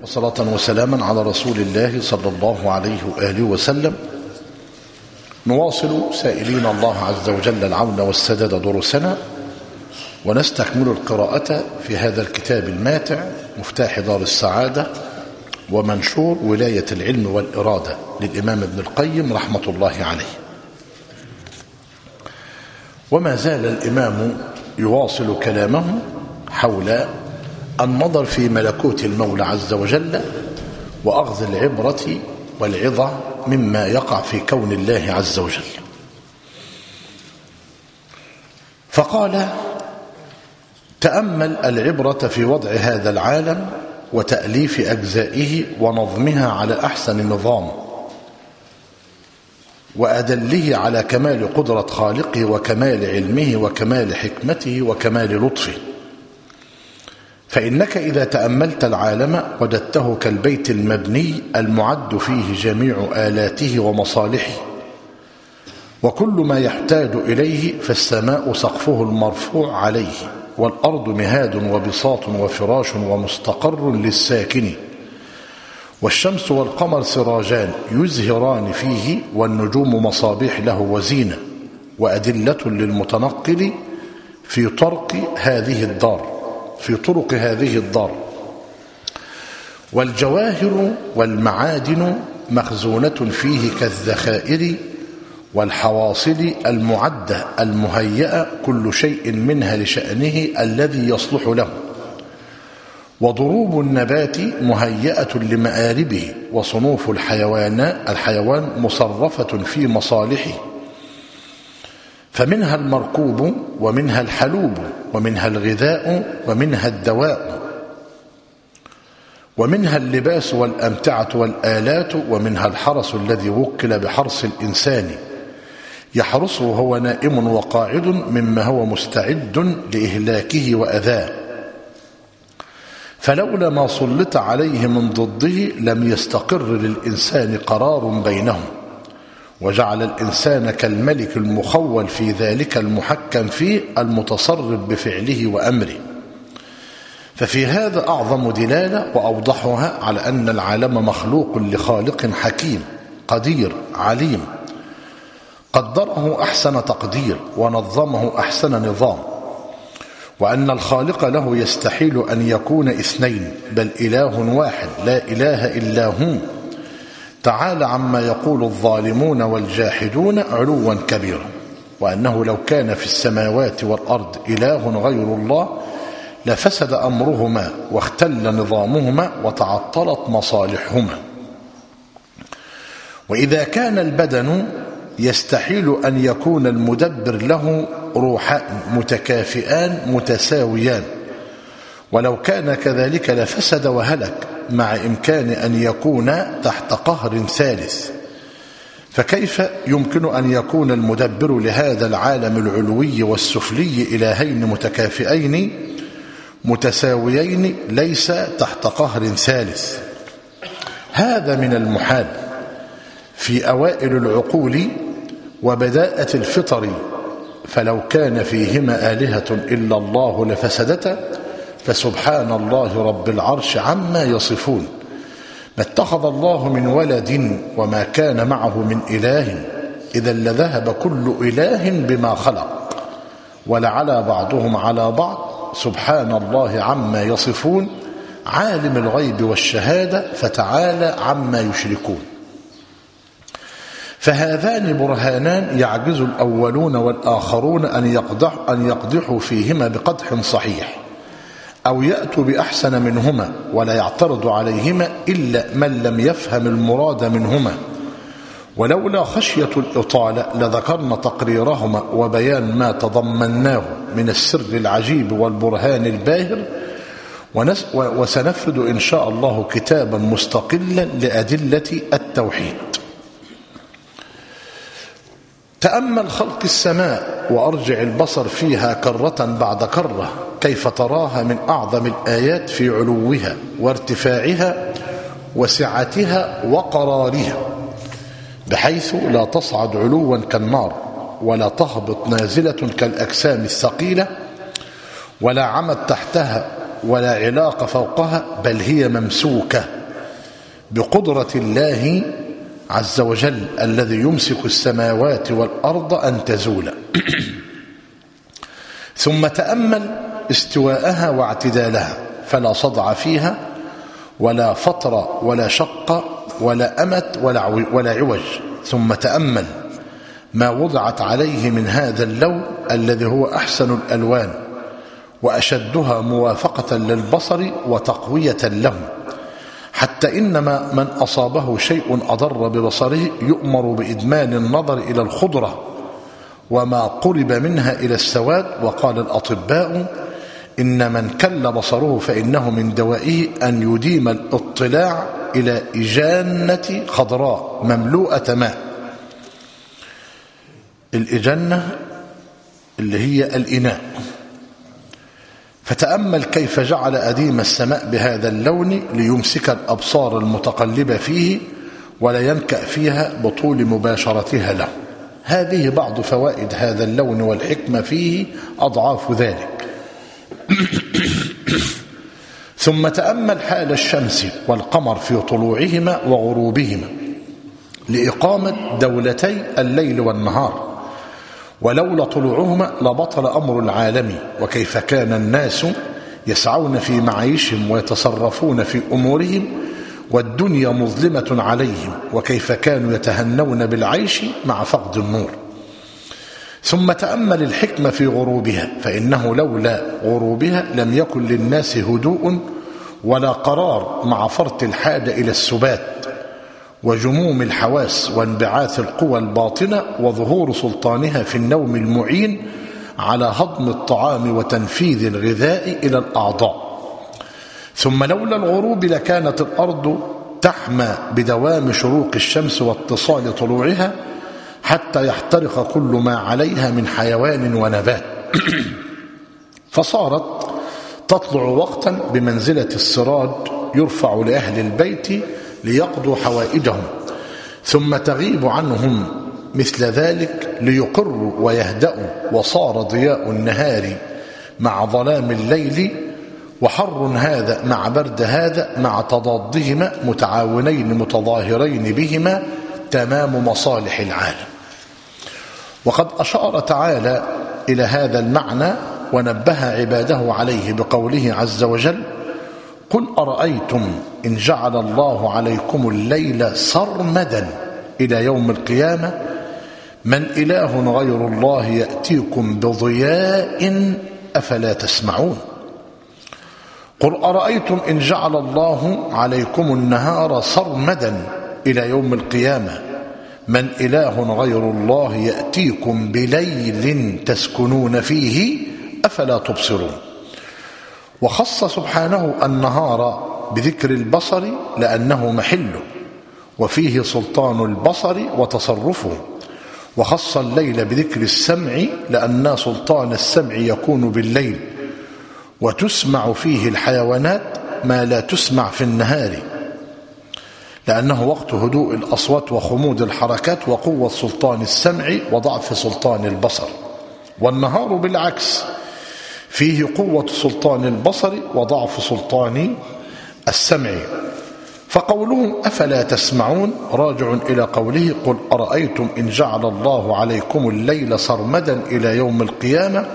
وصلاة وسلاما على رسول الله صلى الله عليه وآله وسلم. نواصل سائلين الله عز وجل العون والسداد دروسنا، ونستكمل القراءة في هذا الكتاب الماتع مفتاح دار السعادة ومنشور ولاية العلم والإرادة للإمام ابن القيم رحمة الله عليه. وما زال الإمام يواصل كلامه حول النظر في ملكوت المولى عز وجل وأخذ العبرة والعظة مما يقع في كون الله عز وجل. فقال: تأمل العبرة في وضع هذا العالم وتأليف أجزائه ونظمها على أحسن نظام وأدله على كمال قدرة خالقه وكمال علمه وكمال حكمته وكمال لطفه. فإنك إذا تأملت العالم وجدته كالبيت المبني المعد فيه جميع آلاته ومصالحه، وكل ما يحتاج إليه، فالسماء سقفه المرفوع عليه، والأرض مهاد وبساط وفراش ومستقر للساكن، والشمس والقمر سراجان يزهران فيه، والنجوم مصابيح له وزينة وأدلة للمتنقل في طرق هذه الدار. والجواهر والمعادن مخزونة فيه كالذخائر والحواصل المعدة المهيئة، كل شيء منها لشأنه الذي يصلح له. وضروب النبات مهيئة لمآربه، وصنوف الحيوان مصرفة في مصالحه، فمنها المركوب ومنها الحلوب ومنها الغذاء ومنها الدواء، ومنها اللباس والأمتعة والآلات، ومنها الحرس الذي وكل بحرس الإنسان يحرسه وهو نائم وقاعد مما هو مستعد لإهلاكه وأذاه. فلولا ما سلط عليه من ضده لم يستقر للإنسان قرار بينهم، وجعل الإنسان كالملك المخول في ذلك المحكم فيه المتصرف بفعله وأمره. ففي هذا أعظم دلالة وأوضحها على أن العالم مخلوق لخالق حكيم قدير عليم، قدره أحسن تقدير ونظمه أحسن نظام، وأن الخالق له يستحيل أن يكون اثنين، بل إله واحد لا إله إلا هو، تعالى عما يقول الظالمون والجاحدون علوا كبيرا. وأنه لو كان في السماوات والأرض إله غير الله لفسد أمرهما واختل نظامهما وتعطلت مصالحهما. وإذا كان البدن يستحيل أن يكون المدبر له روحان متكافئان متساويان، ولو كان كذلك لفسد وهلك، مع إمكان أن يكون تحت قهر ثالث. فكيف يمكن أن يكون المدبر لهذا العالم العلوي والسفلي إلهين متكافئين متساويين ليس تحت قهر ثالث؟ هذا من المحال في أوائل العقول وبداءة الفطر، فلو كان فيهما آلهة إلا الله لفسدتا، فسبحان الله رب العرش عما يصفون. ما اتخذ الله من ولد وما كان معه من إله، إذا لذهب كل إله بما خلق، ولعلى بعضهم على بعض، سبحان الله عما يصفون، عالم الغيب والشهادة فتعالى عما يشركون. فهذان برهانان يعجز الأولون والآخرون أن يقدحوا فيهما بقدح صحيح، أو يأتوا بأحسن منهما، ولا يعترض عليهما إلا من لم يفهم المراد منهما. ولولا خشية الإطالة لذكرنا تقريرهما وبيان ما تضمناه من السر العجيب والبرهان الباهر، وسنفرد إن شاء الله كتابا مستقلا لأدلة التوحيد. تأمل خلق السماء وأرجع البصر فيها كرة بعد كرة، كيف تراها من أعظم الآيات في علوها وارتفاعها وسعتها وقرارها، بحيث لا تصعد علوا كالنار، ولا تهبط نازلة كالأجسام الثقيلة، ولا عمد تحتها ولا علاق فوقها، بل هي ممسوكة بقدرة الله عز وجل الذي يمسك السماوات والأرض أن تزولا. ثم تأمل استواءها واعتدالها، فلا صدع فيها ولا فطر ولا شق ولا أمت ولا عوج. ثم تأمل ما وضعت عليه من هذا اللون الذي هو أحسن الألوان وأشدها موافقة للبصر وتقوية له، حتى إنما من أصابه شيء أضر ببصره يؤمر بإدمان النظر إلى الخضرة وما قرب منها إلى السواد. وقال الأطباء إن من كل بصره فإنه من دوائه أن يديم الاطلاع إلى إجانة خضراء مملوءة ماء. الإجانة اللي هي الإناء. فتأمل كيف جعل أديم السماء بهذا اللون ليمسك الأبصار المتقلبة فيه ولا ينكأ فيها بطول مباشرتها له. هذه بعض فوائد هذا اللون والحكمة فيه أضعاف ذلك. ثم تأمل حال الشمس والقمر في طلوعهما وغروبهما لإقامة دولتي الليل والنهار، ولولا طلوعهما لبطل أمر العالم، وكيف كان الناس يسعون في معايشهم ويتصرفون في أمورهم والدنيا مظلمة عليهم، وكيف كانوا يتهنون بالعيش مع فقد النور. ثم تأمل الحكمة في غروبها، فإنه لولا غروبها لم يكن للناس هدوء ولا قرار مع فرط الحاجة إلى السبات وجموم الحواس وانبعاث القوى الباطنة وظهور سلطانها في النوم المعين على هضم الطعام وتنفيذ الغذاء إلى الأعضاء. ثم لولا الغروب لكانت الأرض تحمى بدوام شروق الشمس واتصال طلوعها حتى يحترق كل ما عليها من حيوان ونبات. فصارت تطلع وقتا بمنزلة السراج يرفع لأهل البيت ليقضوا حوائجهم، ثم تغيب عنهم مثل ذلك ليقروا ويهدأوا. وصار ضياء النهار مع ظلام الليل، وحر هذا مع برد هذا مع تضادهما متعاونين متظاهرين بهما تمام مصالح العالم. وقد أشار تعالى إلى هذا المعنى ونبه عباده عليه بقوله عز وجل: قل أرأيتم إن جعل الله عليكم الليل سرمدا إلى يوم القيامة من إله غير الله يأتيكم بضياء أفلا تسمعون. قل أرأيتم إن جعل الله عليكم النهار سرمدا إلى يوم القيامة من إله غير الله يأتيكم بليل تسكنون فيه أفلا تبصرون. وخص سبحانه النهار بذكر البصر لأنه محله وفيه سلطان البصر وتصرفه، وخص الليل بذكر السمع لأن سلطان السمع يكون بالليل وتسمع فيه الحيوانات ما لا تسمع في النهار، لأنه وقت هدوء الأصوات وخمود الحركات وقوة سلطان السمع وضعف سلطان البصر. والنهار بالعكس فيه قوة سلطان البصر وضعف سلطان السمع. فقوله أفلا تسمعون راجع إلى قوله قل أرأيتم إن جعل الله عليكم الليل سرمدا إلى يوم القيامة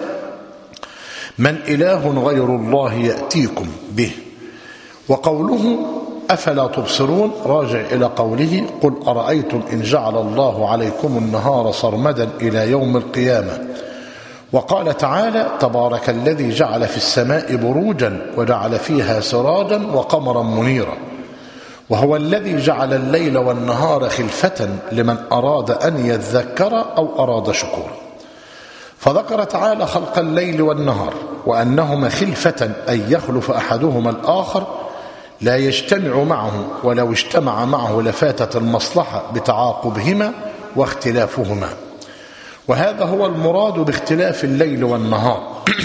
من إله غير الله يأتيكم به. وقوله أفلا تبصرون راجع إلى قوله قل أرأيتم إن جعل الله عليكم النهار سرمدا إلى يوم القيامة. وقال تعالى تبارك الذي جعل في السماء بروجا وجعل فيها سراجا وقمرا منيرا، وهو الذي جعل الليل والنهار خلفة لمن أراد أن يذكر أو أراد شكورا. فذكر تعالى خلق الليل والنهار وأنهما خلفة أي يخلف أحدهما الآخر لا يجتمع معه، ولو اجتمع معه لفاتت المصلحة بتعاقبهما واختلافهما. وهذا هو المراد باختلاف الليل والنهار،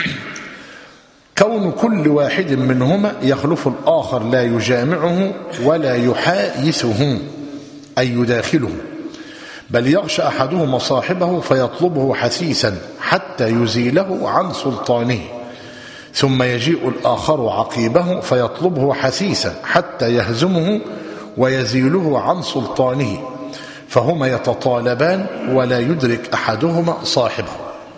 كون كل واحد منهما يخلف الآخر لا يجامعه ولا يحايثه أي يداخله، بل يغشى أحدهما صاحبه فيطلبه حثيثا حتى يزيله عن سلطانه، ثم يجيء الآخر عقيبه فيطلبه حثيثا حتى يهزمه ويزيله عن سلطانه، فهما يتطالبان ولا يدرك أحدهما صاحبه.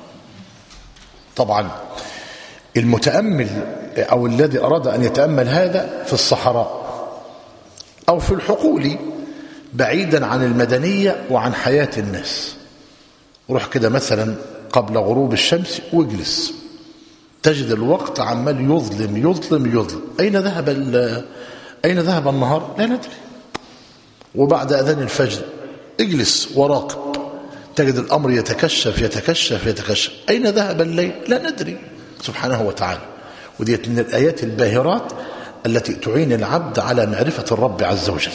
طبعا المتأمل أو الذي أراد أن يتأمل هذا في الصحراء أو في الحقول بعيدا عن المدنية وعن حياة الناس، روح كده مثلا قبل غروب الشمس واجلس، تجد الوقت عمال يظلم يظلم يظلم. أين ذهب النهار؟ لا ندري. وبعد أذان الفجر اجلس وراقب، تجد الأمر يتكشف يتكشف يتكشف. أين ذهب الليل؟ لا ندري، سبحانه وتعالى. ودي من الآيات الباهرات التي تعين العبد على معرفة الرب عز وجل.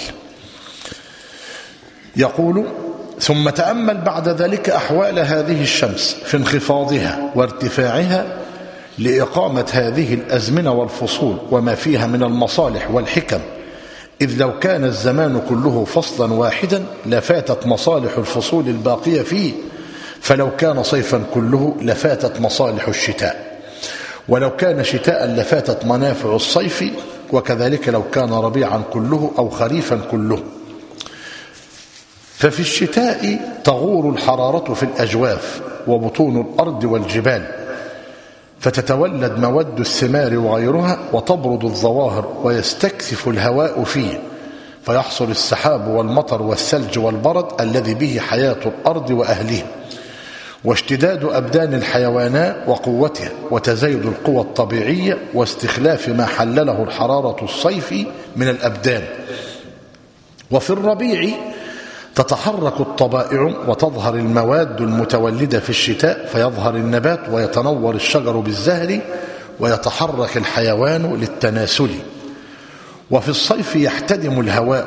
يقول: ثم تأمل بعد ذلك أحوال هذه الشمس في انخفاضها وارتفاعها لإقامة هذه الأزمنة والفصول وما فيها من المصالح والحكم، إذ لو كان الزمان كله فصلا واحدا لفاتت مصالح الفصول الباقية فيه، فلو كان صيفا كله لفاتت مصالح الشتاء، ولو كان شتاء لفاتت منافع الصيف، وكذلك لو كان ربيعا كله أو خريفا كله. ففي الشتاء تغور الحرارة في الأجواف وبطون الأرض والجبال، فتتولد مواد الثمار وغيرها، وتبرد الظواهر ويستكثف الهواء فيه، فيحصل السحاب والمطر والثلج والبرد الذي به حياة الأرض وأهلها، واشتداد أبدان الحيوانات وقوتها، وتزايد القوى الطبيعية، واستخلاف ما حلله الحرارة الصيف من الأبدان. وفي الربيع تتحرك الطبائع وتظهر المواد المتولدة في الشتاء، فيظهر النبات ويتنور الشجر بالزهر ويتحرك الحيوان للتناسل. وفي الصيف يحتدم الهواء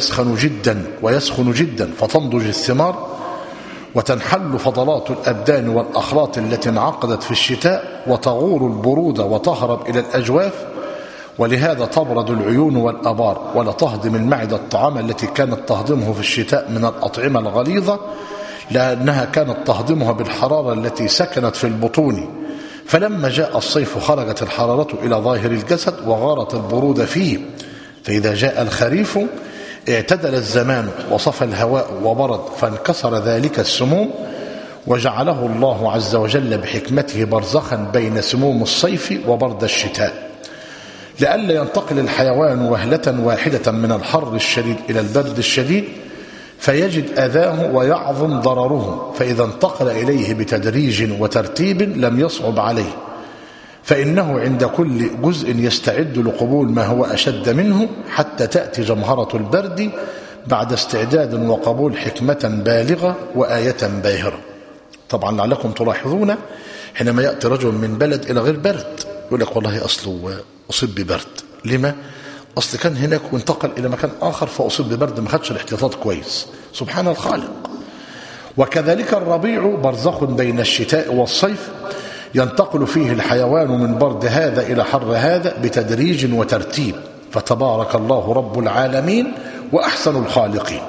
ويسخن جدا فتنضج الثمار وتنحل فضلات الأبدان والأخلاط التي انعقدت في الشتاء، وتغور البرودة وتهرب إلى الأجواف، ولهذا تبرد العيون والأبار، ولا تهضم المعدة الطعام التي كانت تهضمه في الشتاء من الأطعمة الغليظة، لأنها كانت تهضمها بالحرارة التي سكنت في البطون. فلما جاء الصيف خرجت الحرارة إلى ظاهر الجسد وغارت البرودة فيه. فإذا جاء الخريف اعتدل الزمان وصفى الهواء وبرد، فانكسر ذلك السموم، وجعله الله عز وجل بحكمته برزخا بين سموم الصيف وبرد الشتاء، لئلا ينتقل الحيوان وهلة واحدة من الحر الشديد إلى البرد الشديد فيجد أذاه ويعظم ضرره، فإذا انتقل إليه بتدريج وترتيب لم يصعب عليه، فإنه عند كل جزء يستعد لقبول ما هو أشد منه، حتى تأتي جمهرة البرد بعد استعداد وقبول حكمة بالغة وآية باهرة. طبعا لعلكم تلاحظون حينما يأتي رجل من بلد إلى غير برد يقول لك والله أصله أصيب ببرد. لما؟ أصل كان هناك وانتقل إلى مكان آخر فأصيب ببرد، ما خدش الاحتياطات كويس. سبحان الخالق. وكذلك الربيع برزخ بين الشتاء والصيف، ينتقل فيه الحيوان من برد هذا إلى حر هذا بتدريج وترتيب، فتبارك الله رب العالمين وأحسن الخالقين.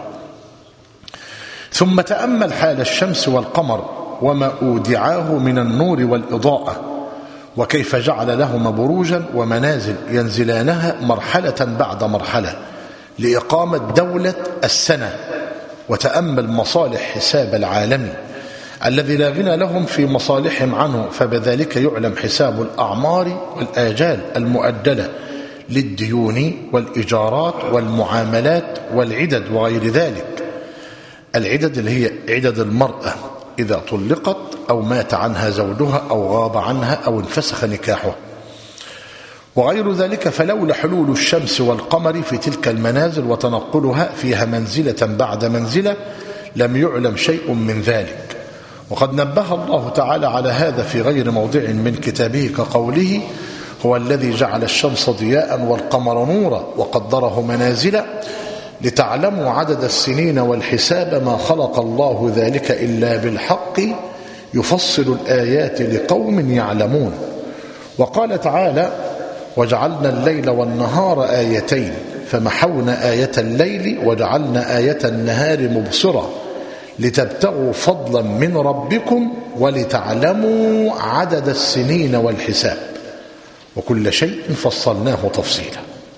ثم تأمل حال الشمس والقمر وما أودعاه من النور والإضاءة، وكيف جعل لهما بروجا ومنازل ينزلانها مرحلة بعد مرحلة لإقامة دولة السنة. وتأمل مصالح حساب العالم الذي لا غنى لهم في مصالحهم عنه، فبذلك يعلم حساب الأعمار والآجال المؤجلة للديون والإيجارات والمعاملات والعدد وغير ذلك. العدد اللي هي عدد المرأة إذا طلقت أو مات عنها زوجها أو غاب عنها أو انفسخ نكاحه وغير ذلك. فلولا حلول الشمس والقمر في تلك المنازل وتنقلها فيها منزلة بعد منزلة لم يعلم شيء من ذلك. وقد نبه الله تعالى على هذا في غير موضع من كتابه كقوله: هو الذي جعل الشمس ضياء والقمر نورا وقدره منازل لتعلموا عدد السنين والحساب ما خلق الله ذلك إلا بالحق يفصل الآيات لقوم يعلمون. وقال تعالى: وجعلنا الليل والنهار آيتين فمحونا آية الليل وجعلنا آية النهار مبصرة لتبتغوا فضلا من ربكم ولتعلموا عدد السنين والحساب. وكل شيء فصلناه تفصيلا.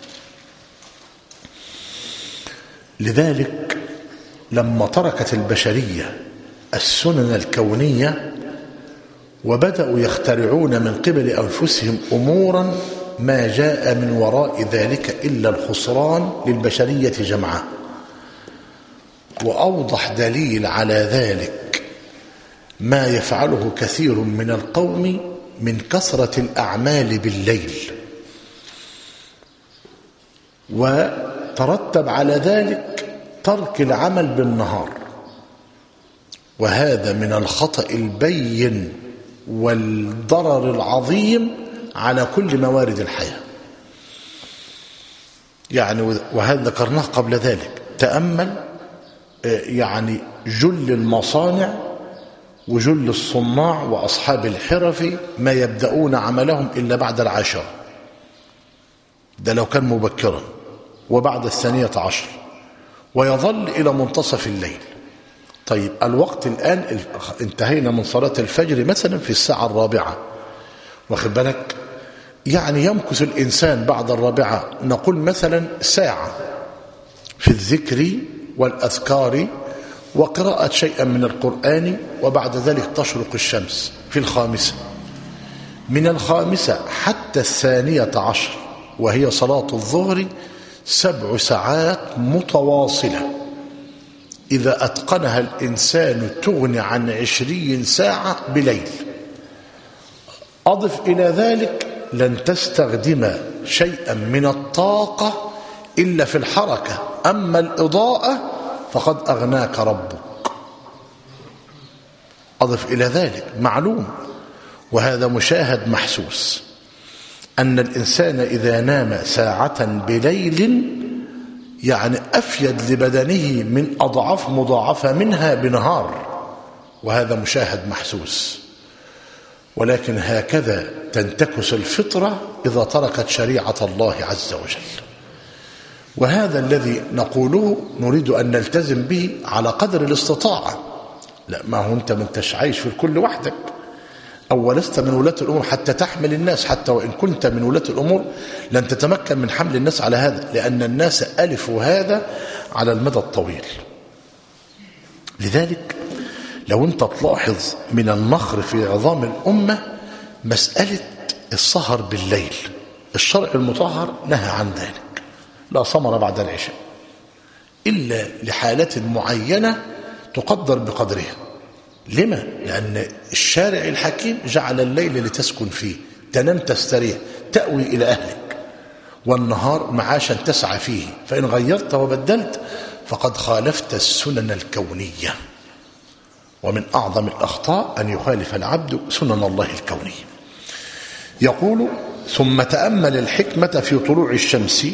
لذلك لما تركت البشرية السنن الكونية وبدأوا يخترعون من قبل أنفسهم أمورا ما جاء من وراء ذلك إلا الخسران للبشرية جمعاء. وأوضح دليل على ذلك ما يفعله كثير من القوم من كثرة الأعمال بالليل، وترتب على ذلك ترك العمل بالنهار، وهذا من الخطأ البين والضرر العظيم على كل موارد الحياة. يعني وهذا ذكرناه قبل ذلك. تأمل يعني جل المصانع وجل الصناع وأصحاب الحرف ما يبدأون عملهم إلا بعد 10، ده لو كان مبكرا، وبعد 12، ويظل إلى منتصف الليل. طيب الوقت الآن انتهينا من صلاة الفجر مثلا في 4:00، واخد بالك؟ يعني يمكث الإنسان بعد 4 نقول مثلا ساعة في الذكر والأذكار وقراءة شيئا من القرآن، وبعد ذلك تشرق الشمس في 5. من 5 حتى 12 وهي صلاة الظهر 7 ساعات متواصلة، إذا أتقنها الإنسان تغني عن 20 ساعة بليل. أضف إلى ذلك لن تستخدم شيئا من الطاقة إلا في الحركة، أما الإضاءة فقد أغناك ربك. أضف إلى ذلك معلوم، وهذا مشاهد محسوس، أن الإنسان إذا نام ساعة بليل يعني أفيد لبدنه من أضعاف مضاعفة منها بنهار، وهذا مشاهد محسوس. ولكن هكذا تنتكس الفطرة إذا تركت شريعة الله عز وجل. وهذا الذي نقوله نريد أن نلتزم به على قدر الاستطاعة. لا، ما هو أنت منتش عايش في الكل وحدك، أو لست من ولاة الأمور حتى تحمل الناس. حتى وإن كنت من ولاة الأمور لن تتمكن من حمل الناس على هذا، لأن الناس ألفوا هذا على المدى الطويل. لذلك لو أنت تلاحظ من النخر في عظام الأمة مسألة السهر بالليل، الشرع المطهر نهى عن ذلك، لا سمر بعد العشاء إلا لحالة معينة تقدر بقدرها. لما؟ لأن الشارع الحكيم جعل الليل لتسكن فيه، تنام تستريح، تأوي إلى أهلك، والنهار معاشا تسعى فيه، فإن غيرت وبدلت فقد خالفت السنن الكونية. ومن أعظم الأخطاء أن يخالف العبد سنن الله الكونية. يقول: ثم تأمل الحكمة في طلوع الشمس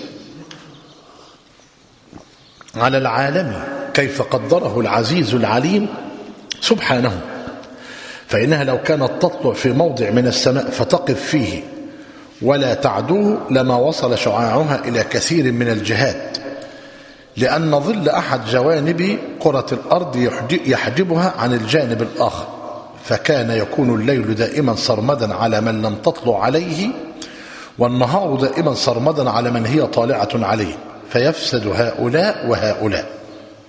على العالم كيف قدره العزيز العليم سبحانه، فإنها لو كانت تطلع في موضع من السماء فتقف فيه ولا تعدوه لما وصل شعاعها إلى كثير من الجهات، لأن ظل أحد جوانب كرة الأرض يحجبها عن الجانب الآخر، فكان يكون الليل دائما سرمدا على من لم تطلع عليه، والنهار دائما سرمدا على من هي طالعة عليه، فيفسد هؤلاء وهؤلاء.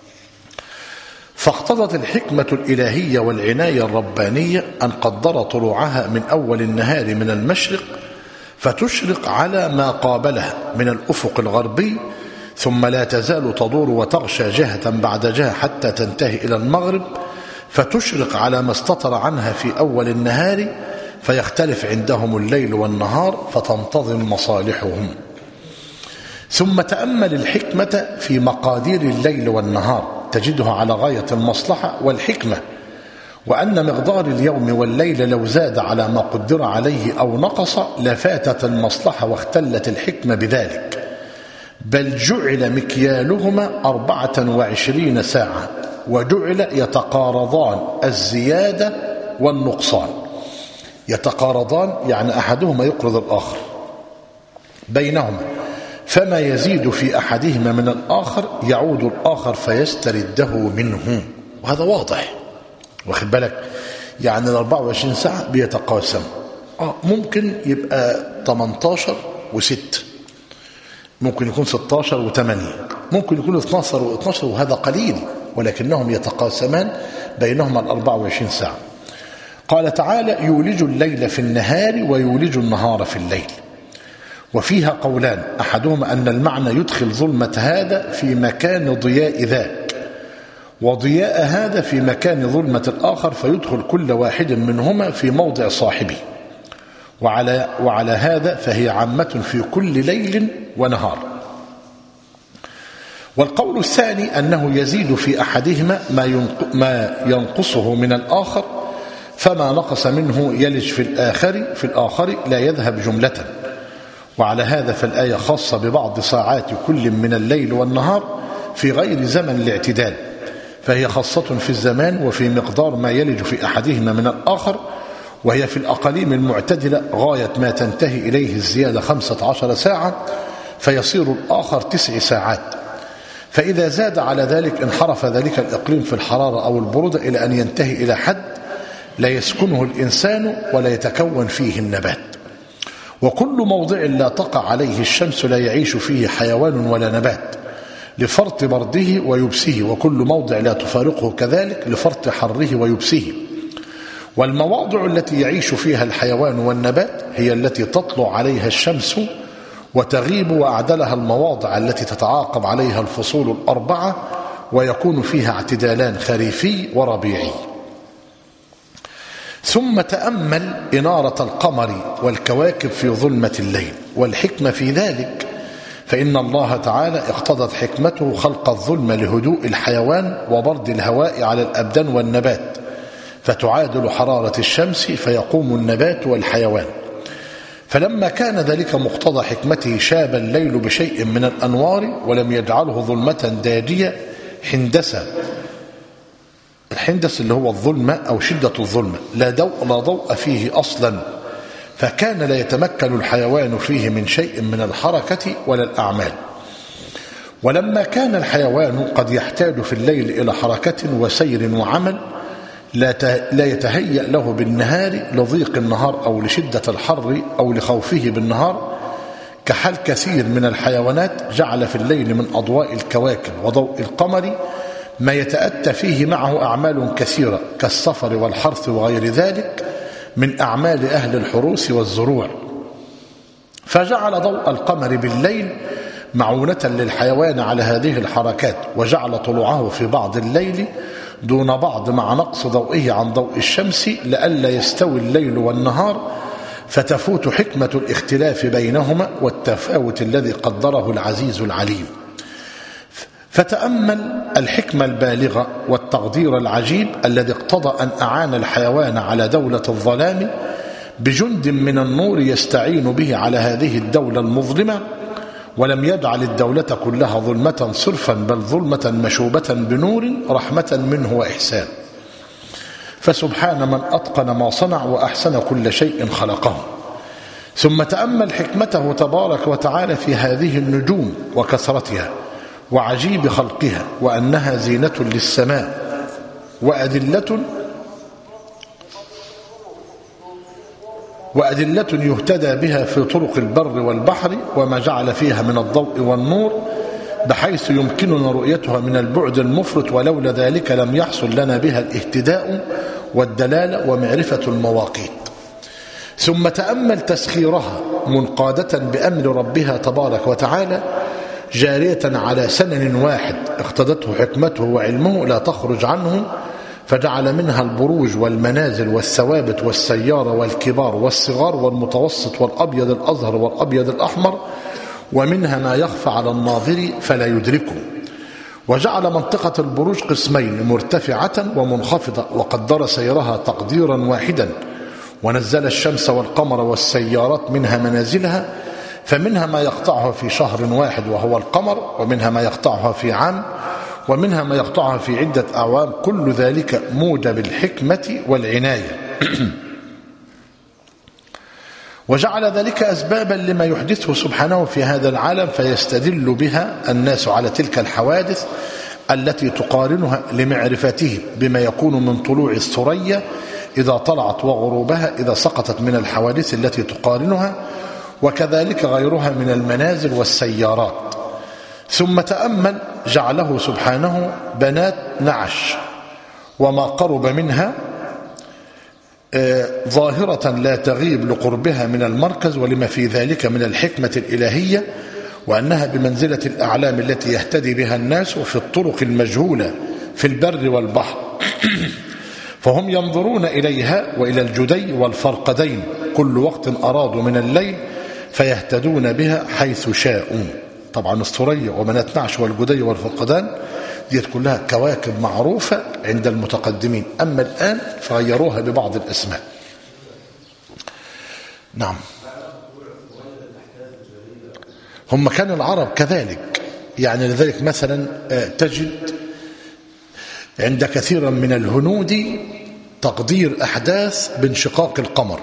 فاقتضت الحكمة الإلهية والعناية الربانية أن قدر طلوعها من أول النهار من المشرق فتشرق على ما قابلها من الأفق الغربي، ثم لا تزال تدور وتغشى جهة بعد جهة حتى تنتهي إلى المغرب، فتشرق على ما استطر عنها في أول النهار، فيختلف عندهم الليل والنهار فتنتظم مصالحهم. ثم تأمل الحكمة في مقادير الليل والنهار، تجدها على غاية المصلحة والحكمة، وأن مقدار اليوم والليل لو زاد على ما قدر عليه أو نقص لفاتت المصلحة واختلت الحكمة بذلك، بل جعل مكيالهما 24 ساعة، وجعل يتقارضان الزيادة والنقصان. يتقارضان يعني أحدهما يقرض الآخر بينهما، فما يزيد في أحدهما من الآخر يعود الآخر فيسترده منه، وهذا واضح، واخد بالك؟ يعني 24 ساعة بيتقاسم ممكن يبقى 18 و6، ممكن يكون 16 و8، ممكن يكون 12 و12، وهذا قليل، ولكنهم يتقاسمان بينهما 24 ساعة. قال تعالى: يولج الليل في النهار ويولج النهار في الليل. وفيها قولان، أحدهما أن المعنى يدخل ظلمة هذا في مكان ضياء ذاك، وضياء هذا في مكان ظلمة الآخر، فيدخل كل واحد منهما في موضع صاحبه. وعلى هذا فهي عامة في كل ليل ونهار. والقول الثاني أنه يزيد في أحدهما ما ينقصه من الآخر، فما نقص منه يلج في الآخر لا يذهب جملة. وعلى هذا فالآية خاصة ببعض ساعات كل من الليل والنهار في غير زمن الاعتدال، فهي خاصة في الزمان وفي مقدار ما يلج في أحدهما من الآخر، وهي في الأقاليم المعتدلة غاية ما تنتهي إليه الزيادة 15 ساعة، فيصير الآخر 9 ساعات. فإذا زاد على ذلك انحرف ذلك الإقليم في الحرارة أو البرودة إلى أن ينتهي إلى حد لا يسكنه الإنسان ولا يتكون فيه النبات. وكل موضع لا تقع عليه الشمس لا يعيش فيه حيوان ولا نبات لفرط برده ويبسه، وكل موضع لا تفارقه كذلك لفرط حره ويبسه. والمواضع التي يعيش فيها الحيوان والنبات هي التي تطلع عليها الشمس وتغيب، وأعدلها المواضع التي تتعاقب عليها الفصول الأربعة ويكون فيها اعتدالان خريفي وربيعي. ثم تأمل إنارة القمر والكواكب في ظلمة الليل، والحكمة في ذلك فإن الله تعالى اقتضت حكمته خلق الظلم لهدوء الحيوان وبرد الهواء على الأبدان والنبات، فتعادل حرارة الشمس فيقوم النبات والحيوان. فلما كان ذلك مقتضى حكمته شاب الليل بشيء من الأنوار ولم يجعله ظلمة داجية الحندس اللي هو الظلمة أو شدة الظلمة لا ضوء فيه أصلا، فكان لا يتمكن الحيوان فيه من شيء من الحركة ولا الأعمال. ولما كان الحيوان قد يحتاج في الليل إلى حركة وسير وعمل لا يتهيأ له بالنهار لضيق النهار أو لشدة الحر أو لخوفه بالنهار، كحال كثير من الحيوانات جعل في الليل من أضواء الكواكب وضوء القمر ما يتأتى فيه معه أعمال كثيرة كالسفر والحرث وغير ذلك من أعمال أهل الحروث والزروع، فجعل ضوء القمر بالليل معونة للحيوان على هذه الحركات، وجعل طلوعه في بعض الليل دون بعض مع نقص ضوئه عن ضوء الشمس لئلا يستوي الليل والنهار، فتفوت حكمة الاختلاف بينهما والتفاوت الذي قدره العزيز العليم. فتأمل الحكمة البالغة والتقدير العجيب الذي اقتضى أن أعان الحيوان على دولة الظلام بجند من النور يستعين به على هذه الدولة المظلمة، ولم يجعل الدولة كلها ظلمة صرفا بل ظلمة مشوبة بنور رحمة منه وإحسان. فسبحان من أتقن ما صنع وأحسن كل شيء خلقه. ثم تأمل حكمته تبارك وتعالى في هذه النجوم وكثرتها وعجيب خلقها، وأنها زينة للسماء وأدلة يهتدى بها في طرق البر والبحر، وما جعل فيها من الضوء والنور بحيث يمكننا رؤيتها من البعد المفرط، ولولا ذلك لم يحصل لنا بها الاهتداء والدلالة ومعرفة المواقيت. ثم تأمل تسخيرها منقادة بأمر ربها تبارك وتعالى جارية على سنن واحد اقتضته حكمته وعلمه لا تخرج عنه، فجعل منها البروج والمنازل والثوابت والسيارة والكبار والصغار والمتوسط والأبيض الأزهر والأبيض الأحمر، ومنها ما يخفى على الناظر فلا يدركه. وجعل منطقة البروج قسمين مرتفعة ومنخفضة، وقدر سيرها تقديرا واحدا، ونزل الشمس والقمر والسيارات منها منازلها، فمنها ما يقطعها في شهر واحد وهو القمر، ومنها ما يقطعها في عام، ومنها ما يقطعها في عدة أعوام، كل ذلك موجب الحكمة والعناية. وجعل ذلك أسبابا لما يحدثه سبحانه في هذا العالم، فيستدل بها الناس على تلك الحوادث التي تقارنها لمعرفته بما يكون من طلوع الثريا إذا طلعت وغروبها إذا سقطت من الحوادث التي تقارنها، وكذلك غيرها من المنازل والسيارات. ثم تأمل جعله سبحانه بنات نعش وما قرب منها ظاهرة لا تغيب لقربها من المركز، ولما في ذلك من الحكمة الإلهية، وأنها بمنزلة الأعلام التي يهتدي بها الناس في الطرق المجهولة في البر والبحر. فهم ينظرون إليها وإلى الجدي والفرقدين كل وقت أرادوا من الليل فيهتدون بها حيث شاءوا. طبعا الثريا وبنات نعش والجدي والفرقدان ديت كلها كواكب معروفة عند المتقدمين، أما الآن فغيروها ببعض الأسماء. نعم، هم كان العرب كذلك، يعني لذلك مثلا تجد عند كثيرا من الهنود تقدير أحداث بانشقاق القمر،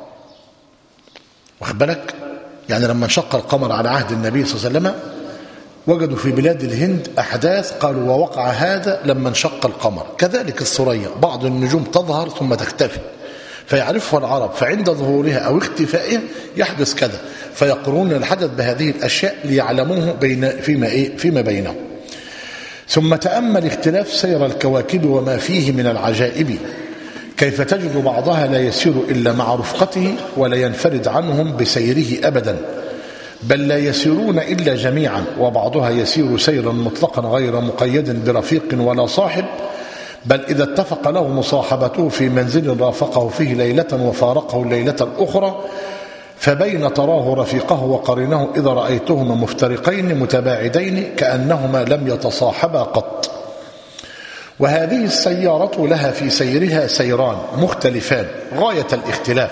واخد بالك؟ يعني لما انشق القمر على عهد النبي صلى الله عليه وسلم وجدوا في بلاد الهند أحداث قالوا ووقع هذا لما انشق القمر. كذلك الثريا بعض النجوم تظهر ثم تختفي فيعرفها العرب، فعند ظهورها أو اختفائها يحدث كذا، فيقرون الحدث بهذه الأشياء ليعلموه فيما بينهم. ثم تأمل اختلاف سير الكواكب وما فيه من العجائب، كيف تجد بعضها لا يسير إلا مع رفقته ولا ينفرد عنهم بسيره أبدا، بل لا يسيرون إلا جميعا، وبعضها يسير سيرا مطلقا غير مقيد برفيق ولا صاحب، بل إذا اتفق له مصاحبته في منزل رافقه فيه ليلة وفارقه الليلة الأخرى، فبين تراه رفيقه وقرينه إذا رأيتهما مفترقين متباعدين كأنهما لم يتصاحبا قط. وهذه السيارة لها في سيرها سيران مختلفان غاية الاختلاف.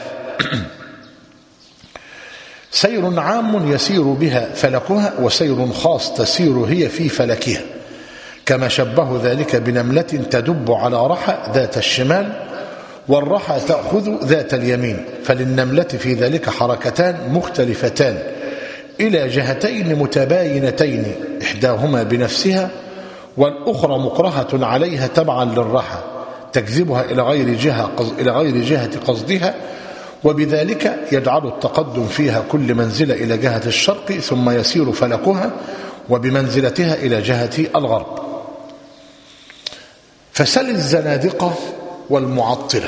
سير عام يسير بها فلكها، وسير خاص تسير هي في فلكها، كما شبه ذلك بنملة تدب على رحى ذات الشمال والرحى تأخذ ذات اليمين، فللنملة في ذلك حركتان مختلفتان إلى جهتين متباينتين، إحداهما بنفسها والأخرى مكرهة عليها تبعا للرحى تجذبها إلى غير جهة قصدها، وبذلك يجعل التقدم فيها كل منزلة إلى جهة الشرق ثم يسير فلكها وبمنزلتها إلى جهة الغرب. فسل الزنادقة والمعطلة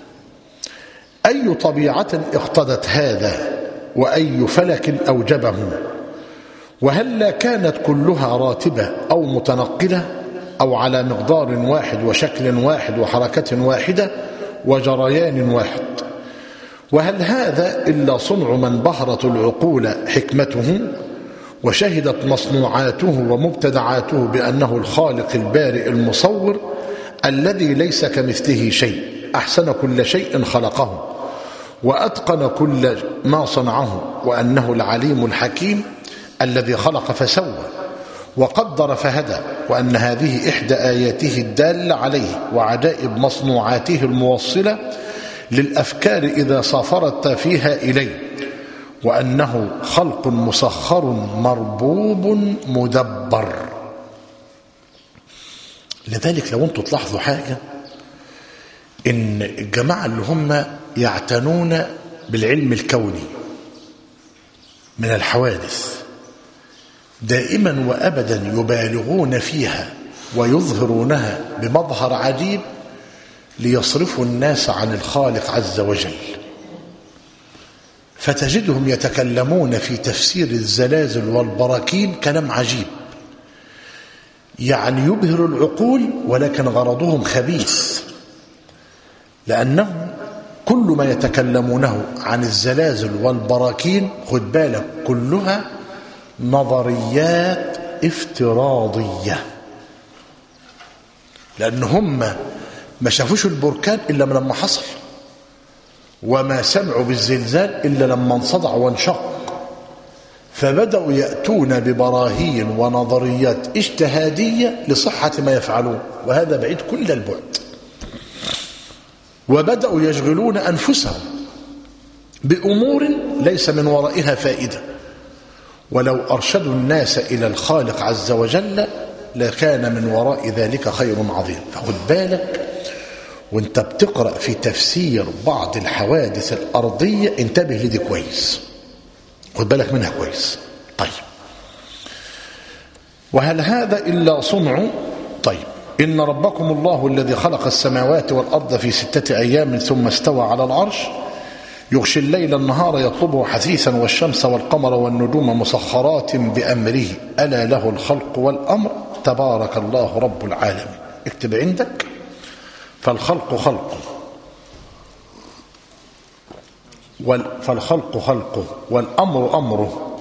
أي طبيعة اقتضت هذا وأي فلك أوجبه، وهل كانت كلها راتبة أو متنقلة أو على مقدار واحد وشكل واحد وحركة واحدة وجريان واحد، وهل هذا إلا صنع من بهرت العقول حكمته وشهدت مصنوعاته ومبتدعاته بأنه الخالق البارئ المصور الذي ليس كمثله شيء، أحسن كل شيء خلقه وأتقن كل ما صنعه، وأنه العليم الحكيم الذي خلق فسوى وقدر فهدى، وأن هذه إحدى آياته الدالة عليه وعجائب مصنوعاته الموصلة للأفكار إذا سافرت فيها إليه، وأنه خلق مسخر مربوب مدبر. لذلك لو أنتم تلاحظوا حاجة، إن الجماعة اللي هم يعتنون بالعلم الكوني من الحوادث دائما وأبدا يبالغون فيها ويظهرونها بمظهر عجيب ليصرفوا الناس عن الخالق عز وجل، فتجدهم يتكلمون في تفسير الزلازل والبراكين كلام عجيب، يعني يبهر العقول، ولكن غرضهم خبيث، لأنهم كل ما يتكلمونه عن الزلازل والبراكين خد بالك كلها نظريات افتراضية، لأن هم ما شافوش البركان إلا لما حصل، وما سمعوا بالزلزال إلا لما انصدع وانشق، فبدأوا يأتون ببراهين ونظريات اجتهادية لصحة ما يفعلون، وهذا بعيد كل البعد. وبدأوا يشغلون أنفسهم بأمور ليس من ورائها فائدة، ولو أرشدوا الناس إلى الخالق عز وجل لكان من وراء ذلك خير عظيم. فخد بالك وانت بتقرأ في تفسير بعض الحوادث الأرضية انتبه لدي كويس، خد بالك منها كويس. طيب، وهل هذا إلا صنع؟ طيب، إن ربكم الله الذي خلق السماوات والأرض في 6 أيام ثم استوى على العرش يغشي الليل النهار يطلبه حثيثا والشمس والقمر والنجوم مسخرات بأمره ألا له الخلق والأمر تبارك الله رب العالمين. اكتب عندك: فالخلق خلقه والأمر أمره،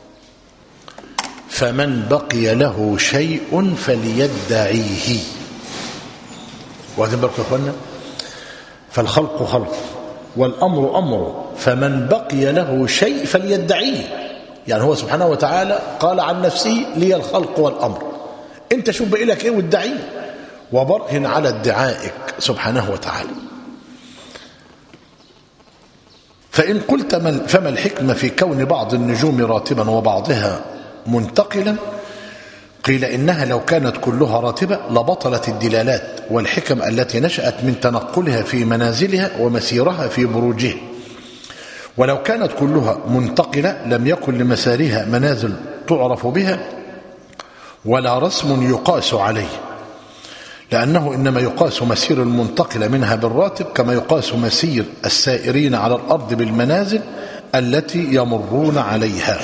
فمن بقي له شيء فليدعيه. واخدين بالكم يا اخوانا؟ فالخلق خلقه والأمر أمره، فمن بقي له شيء فليدعيه. يعني هو سبحانه وتعالى قال عن نفسه: لي الخلق والأمر. انت شوف بقي لك ايه وادعيه، وبرهن على ادعائك سبحانه وتعالى. فإن قلت فما الحكمة في كون بعض النجوم راتبا وبعضها منتقلا؟ قيل إنها لو كانت كلها راتبة لبطلت الدلالات والحكم التي نشأت من تنقلها في منازلها ومسيرها في بروجها، ولو كانت كلها منتقلة لم يكن لمسارها منازل تعرف بها ولا رسم يقاس عليه، لأنه إنما يقاس مسير المنتقل منها بالراتب كما يقاس مسير السائرين على الأرض بالمنازل التي يمرون عليها.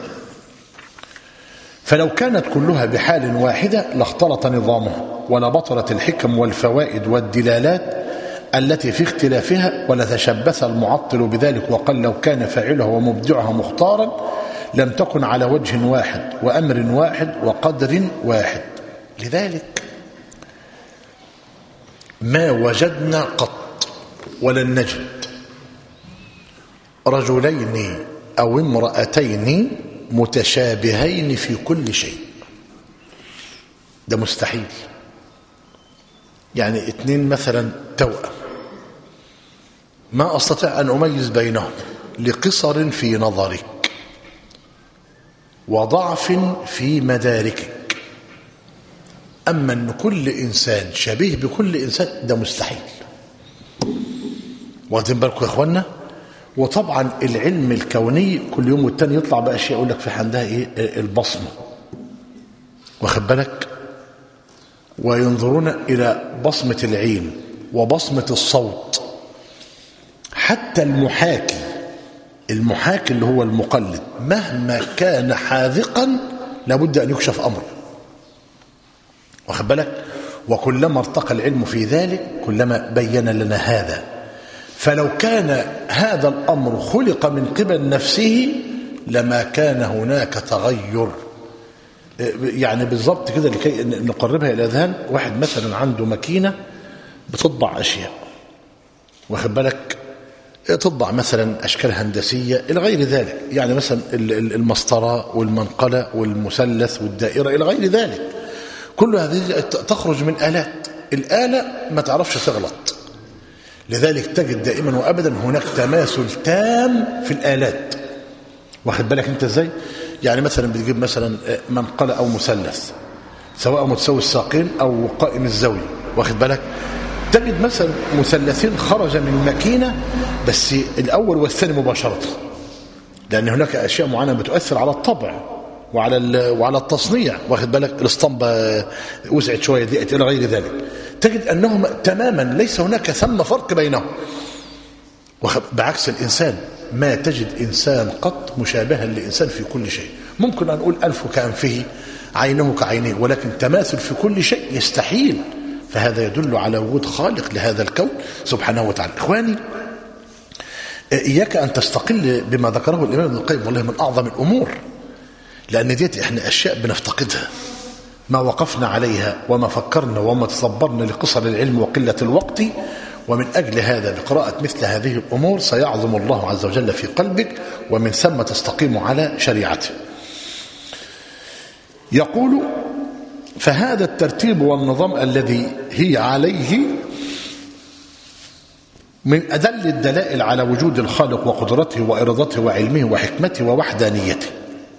فلو كانت كلها بحال واحدة لاختلط نظامها ولبطلت الحكم والفوائد والدلالات التي في اختلافها، ولتشبث المعطل بذلك وقال لو كان فاعلها ومبدعها مختارا لم تكن على وجه واحد وأمر واحد وقدر واحد. لذلك ما وجدنا قط ولن نجد رجلين أو امرأتين متشابهين في كل شيء، ده مستحيل. يعني 2 مثلا توأم ما أستطيع أن أميز بينهم لقصر في نظرك وضعف في مداركك، أما أن كل إنسان شبيه بكل إنسان ده مستحيل. واخدين بالكم يا إخوانا؟ وطبعا العلم الكوني كل يوم والتاني يطلع بأشياء يقول لك في عندها إيه؟ البصمة، واخد بالك؟ وينظرون إلى بصمة العين وبصمة الصوت. حتى المحاكي اللي هو المقلد مهما كان حاذقا لابد أن يكشف أمره، واخد بالك؟ وكلما ارتقى العلم في ذلك كلما بين لنا هذا. فلو كان هذا الأمر خلق من قبل نفسه لما كان هناك تغير. يعني بالضبط كده لكي نقربها إلى الأذهان، واحد مثلا عنده ماكينة بتطبع أشياء، واخد بالك؟ تطبع مثلا أشكال هندسية إلى غير ذلك، يعني مثلا المسطرة والمنقلة والمثلث والدائرة إلى غير ذلك. كل هذه تخرج من آلات، الآلة ما تعرفش تغلط. لذلك تجد دائما وأبدا هناك تماثل تام في الآلات، واخد بالك انت ازاي؟ يعني مثلا بتجيب مثلا منقلة أو مثلث سواء متساوي الساقين أو قائم الزاوية، واخد بالك؟ تجد مثلا مثلثين خرج من ماكينة بس الأول والثاني مباشرة، لأن هناك أشياء معينة بتؤثر على الطبع وعلى التصنيع، واخد بالك؟ الاسطمبة وسعت شوية ضيقت إلى غير ذلك. تجد أنهم تماما ليس هناك ثم فرق بينهم. بعكس الإنسان ما تجد إنسان قط مشابها لإنسان في كل شيء. ممكن أن نقول أنفه كأنفه، عينه كعينه، ولكن تماثل في كل شيء يستحيل. فهذا يدل على وجود خالق لهذا الكون سبحانه وتعالى. إخواني، إياك أن تستقل بما ذكره الإمام ابن القيم، والله من أعظم الأمور، لأن ديت إحنا أشياء بنفتقدها ما وقفنا عليها وما فكرنا وما تصبرنا لقصر العلم وقلة الوقت. ومن أجل هذا بقراءة مثل هذه الأمور سيعظم الله عز وجل في قلبك، ومن ثم تستقيم على شريعته. يقول: فهذا الترتيب والنظام الذي هي عليه من أدل الدلائل على وجود الخالق وقدرته وإرادته وعلمه وحكمته ووحدانيته.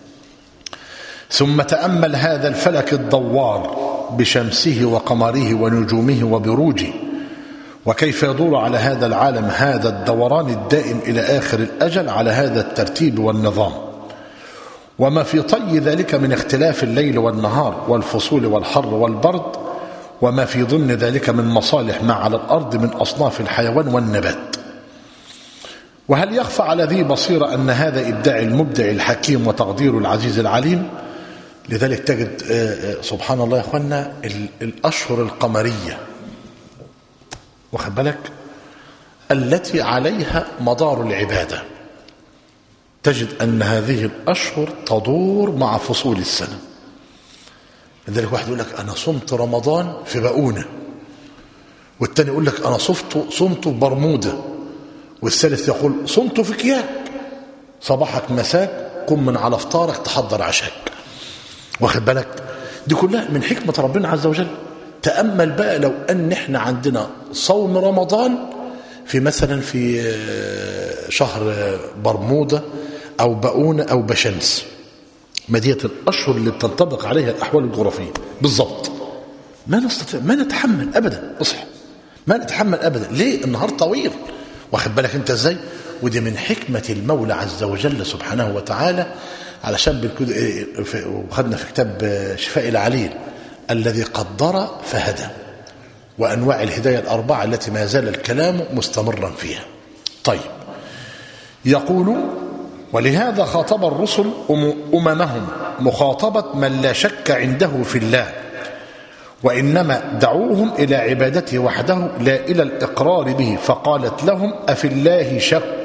ثم تأمل هذا الفلك الدوار بشمسه وقمره ونجومه وبروجه، وكيف يدور على هذا العالم هذا الدوران الدائم إلى آخر الأجل على هذا الترتيب والنظام، وما في طي ذلك من اختلاف الليل والنهار والفصول والحر والبرد، وما في ضمن ذلك من مصالح ما على الأرض من أصناف الحيوان والنبات. وهل يخفى على ذي بصيرة أن هذا إبداع المبدع الحكيم وتقدير العزيز العليم؟ لذلك تجد سبحان الله يا أخوانا الأشهر القمرية، واخد بالك، التي عليها مدار العبادة، تجد أن هذه الأشهر تدور مع فصول السنة. لذلك واحد يقول لك أنا صمت رمضان في بقونة، والتاني يقول لك أنا صمت في برمودا، والثالث يقول صمت في كياك. صباحك مساك قم من على فطارك تحضر عشاك، واخد بالك. دي كلها من حكمة ربنا عز وجل. تأمل بقى لو أن احنا عندنا صوم رمضان في مثلا في شهر برمودا أو بقونة أو بشمس، مدية الأشهر اللي بتنطبق عليها الأحوال الجغرافية بالضبط، ما نستطيع، ما نتحمل أبدا. اصحى، ما نتحمل أبدا. ليه؟ النهار طويل، واخد بالك أنت إزاي. ودي من حكمة المولى عز وجل سبحانه وتعالى. علشان وخدنا في كتاب شفاء العليل الذي قدر فهدى، وأنواع الهداية الأربعة التي ما زال الكلام مستمرا فيها. طيب، يقول ولهذا خاطب الرسل أممهم مخاطبة من لا شك عنده في الله، وإنما دعوهم إلى عبادته وحده لا إلى الإقرار به، فقالت لهم أفي الله شك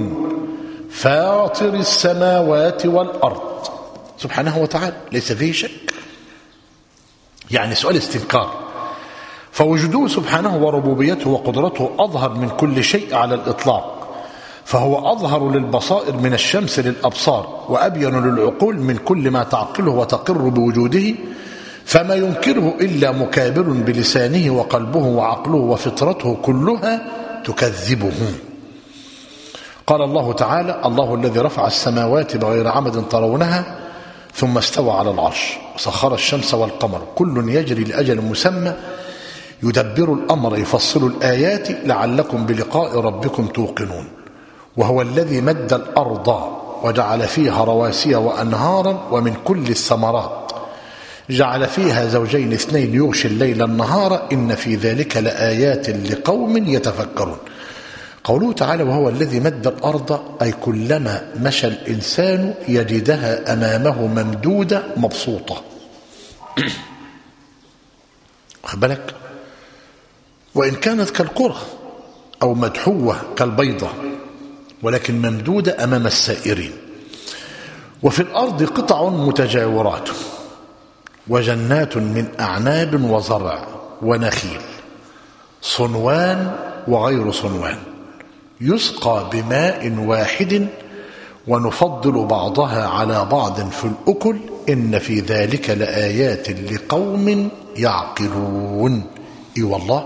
فاطر السماوات والأرض سبحانه وتعالى، ليس فيه شك، يعني سؤال استنكار. فوجوده سبحانه وربوبيته وقدرته أظهر من كل شيء على الإطلاق، فهو أظهر للبصائر من الشمس للأبصار، وأبين للعقول من كل ما تعقله وتقر بوجوده، فما ينكره إلا مكابر بلسانه، وقلبه وعقله وفطرته كلها تكذبه. قال الله تعالى: الله الذي رفع السماوات بغير عمد ترونها ثم استوى على العرش وسخر الشمس والقمر كل يجري لأجل مسمى يدبر الأمر يفصل الآيات لعلكم بلقاء ربكم توقنون. وهو الذي مد الأرض وجعل فيها رواسي وأنهارا ومن كل الثمرات جعل فيها زوجين اثنين يغشي الليل النهار إن في ذلك لآيات لقوم يتفكرون. قوله تعالى: وهو الذي مد الأرض، أي كلما مشى الإنسان يجدها أمامه ممدودة مبسوطة. واخد بالك؟ وإن كانت كالقرى أو مدحوة كالبيضة، ولكن ممدودة أمام السائرين. وفي الأرض قطع متجاورات وجنات من أعناب وزرع ونخيل صنوان وغير صنوان يسقى بماء واحد ونفضل بعضها على بعض في الأكل إن في ذلك لآيات لقوم يعقلون. إي والله،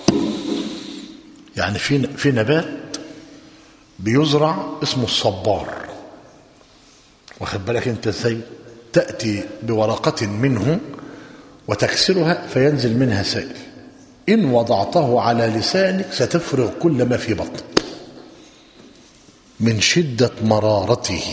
يعني في نبات بيزرع اسمه الصبار، واخد بالك انت ازاي؟ تأتي بورقة منه وتكسرها فينزل منها سائل، إن وضعته على لسانك ستفرغ كل ما في بطنك من شدة مرارته.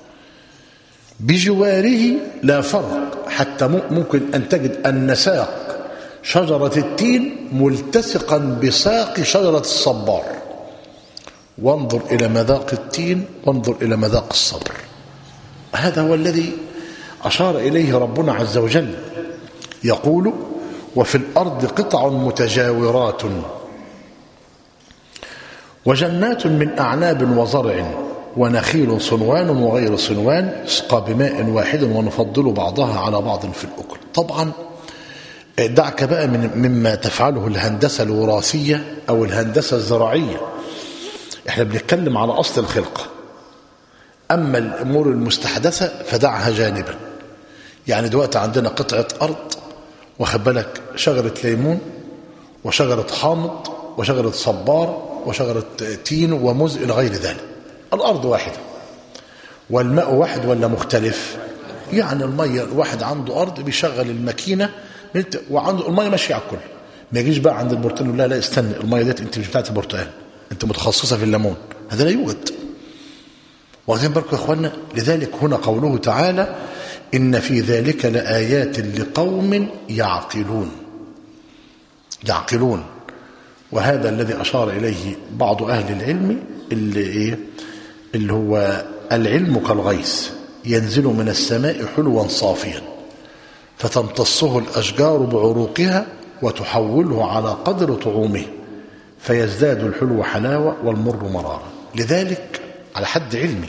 بجواره لا فرق، حتى ممكن أن تجد أن ساق شجرة التين ملتصقا بساق شجرة الصبار. وانظر إلى مذاق التين وانظر إلى مذاق الصبر. هذا هو الذي أشار إليه ربنا عز وجل، يقول: وفي الأرض قطع متجاورات وجنات من أعناب وزرع ونخيل صنوان وغير صنوان يسقى بماء واحد ونفضل بعضها على بعض في الأكل. طبعا دعك بقى مما تفعله الهندسة الوراثية أو الهندسة الزراعية، احنا بنتكلم على أصل الخلقة. أما الأمور المستحدثة فدعها جانبا. يعني دلوقتي عندنا قطعة أرض، واخد بالك، شجرة ليمون وشجرة حامض وشجرة صبار وشجرة تين وموز إلى غير ذلك. الأرض واحدة والماء واحد ولا مختلف؟ يعني المية، الواحد عنده أرض بيشغل الماكينة وعنده المية ماشية على الكل، ما يجيش بقى عند البرتقال يقول لا استنى، الميه ديت انت مش بتاعت البرتقال، انت متخصصه في الليمون. هذا لا يوجد. واخدين بالكم يا اخوانا؟ لذلك هنا قوله تعالى إن في ذلك لآيات لقوم يعقلون. يعقلون، وهذا الذي أشار إليه بعض أهل العلم اللي هو العلم كالغيث ينزل من السماء حلوا صافيا فتمتصه الأشجار بعروقها وتحوله على قدر طعومه فيزداد الحلو حلاوة والمر مرارا. لذلك على حد علمي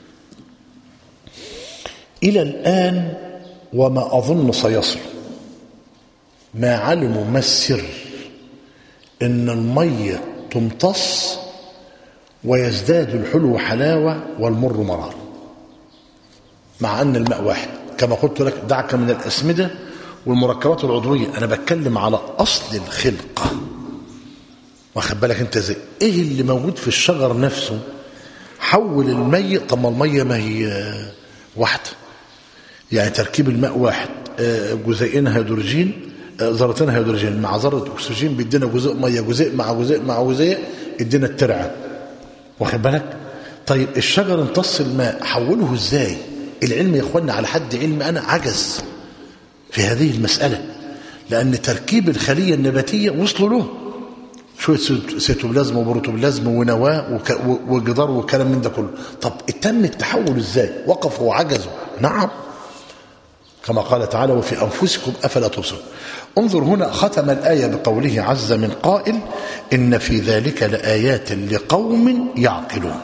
إلى الآن وما أظن سيصل ما علموا ما السر إن المية تمتص ويزداد الحلو حلاوة والمر مرارا، مع أن الماء واحد. كما قلت لك دعك من الأسمدة والمركبات العضوية، أنا بتكلم على أصل الخلقة. واخد بالك أنت زي إيه اللي موجود في الشجر نفسه حول المية؟ طب ما المية ما هي واحدة، يعني تركيب الماء واحد، جزيئين هيدروجين، ذرتين هيدروجين مع ذرة أكسجين بيدينا جزيء مية، جزيء مع جزيء مع جزيء يدينا الترعة. واخد بالك؟ طيب الشجر امتص الماء حوله ازاي؟ العلم يا اخوانا على حد علم أنا عجز في هذه المسألة، لأن تركيب الخلية النباتية وصلوا له شوية سيتوبلازم وبروتوبلازم ونواة وجدار وكلام من ده كله. طب تم التحول ازاي؟ وقفوا وعجزوا. نعم، كما قال تعالى وفي أنفسكم أفلا تبصرون. انظر هنا ختم الآية بقوله عز من قائل إن في ذلك لآيات لقوم يعقلون.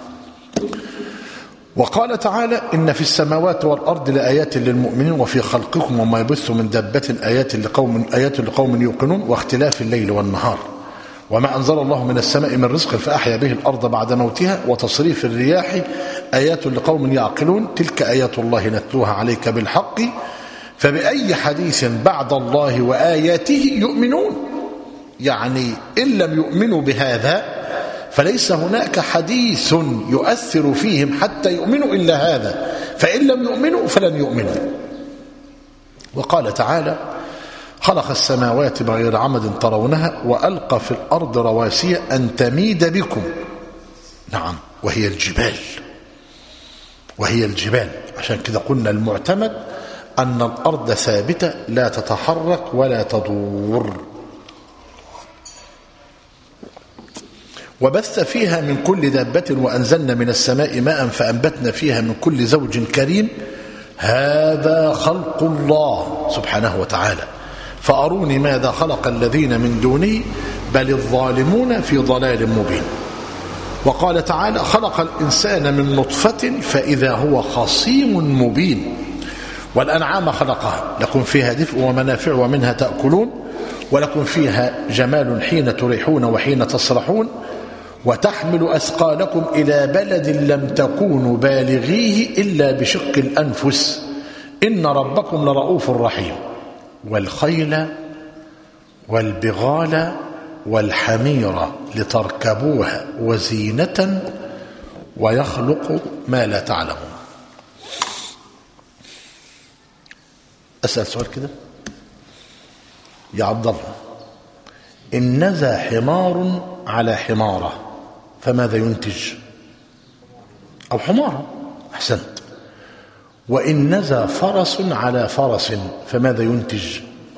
وقال تعالى إن في السماوات والأرض لآيات للمؤمنين وفي خلقكم وما يبث من دابة آيات لقوم يوقنون واختلاف الليل والنهار وما أنزل الله من السماء من رزق فأحيا به الأرض بعد موتها وتصريف الرياح آيات لقوم يعقلون تلك آيات الله نتلوها عليك بالحق فبأي حديث بعد الله وآياته يؤمنون. يعني إن لم يؤمنوا بهذا فليس هناك حديث يؤثر فيهم حتى يؤمنوا إلا هذا، فإن لم يؤمنوا فلن يؤمنوا. وقال تعالى خلق السماوات بغير عمد ترونها وألقى في الأرض رواسي أن تميد بكم. نعم، وهي الجبال. عشان كده قلنا المعتمد أن الأرض ثابتة لا تتحرك ولا تدور. وبث فيها من كل دابة وأنزلنا من السماء ماء فأنبتنا فيها من كل زوج كريم هذا خلق الله سبحانه وتعالى فأروني ماذا خلق الذين من دونه بل الظالمون في ضلال مبين. وقال تعالى خلق الإنسان من نطفة فإذا هو خصيم مبين. والأنعام خلقها لكم فيها دفء ومنافع ومنها تأكلون ولكم فيها جمال حين تريحون وحين تسرحون وتحمل أثقالكم إلى بلد لم تكونوا بالغيه إلا بشق الأنفس إن ربكم لرؤوف رحيم. والخيل والبغال والحمير لتركبوها وزينة ويخلق ما لا تعلمون. أسأل سؤال كده يا عبد الله، إن نزى حمار على حمارة فماذا ينتج؟ أو حمارة، أحسنت. وإن نزى فرس على فرس فماذا ينتج؟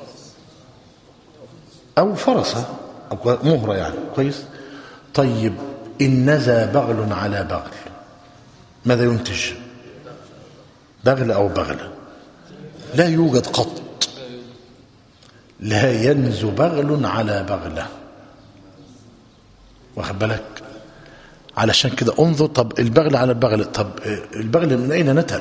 أو فرسة أو مهرة يعني. كويس. طيب إن نزى بغل على بغل ماذا ينتج؟ بغل أو بغلة؟ لا يوجد قط لا ينزو بغل على بغلة. واخد بالك؟ علشان كده انظر، طب البغل على البغل، طب البغل من أين نتج؟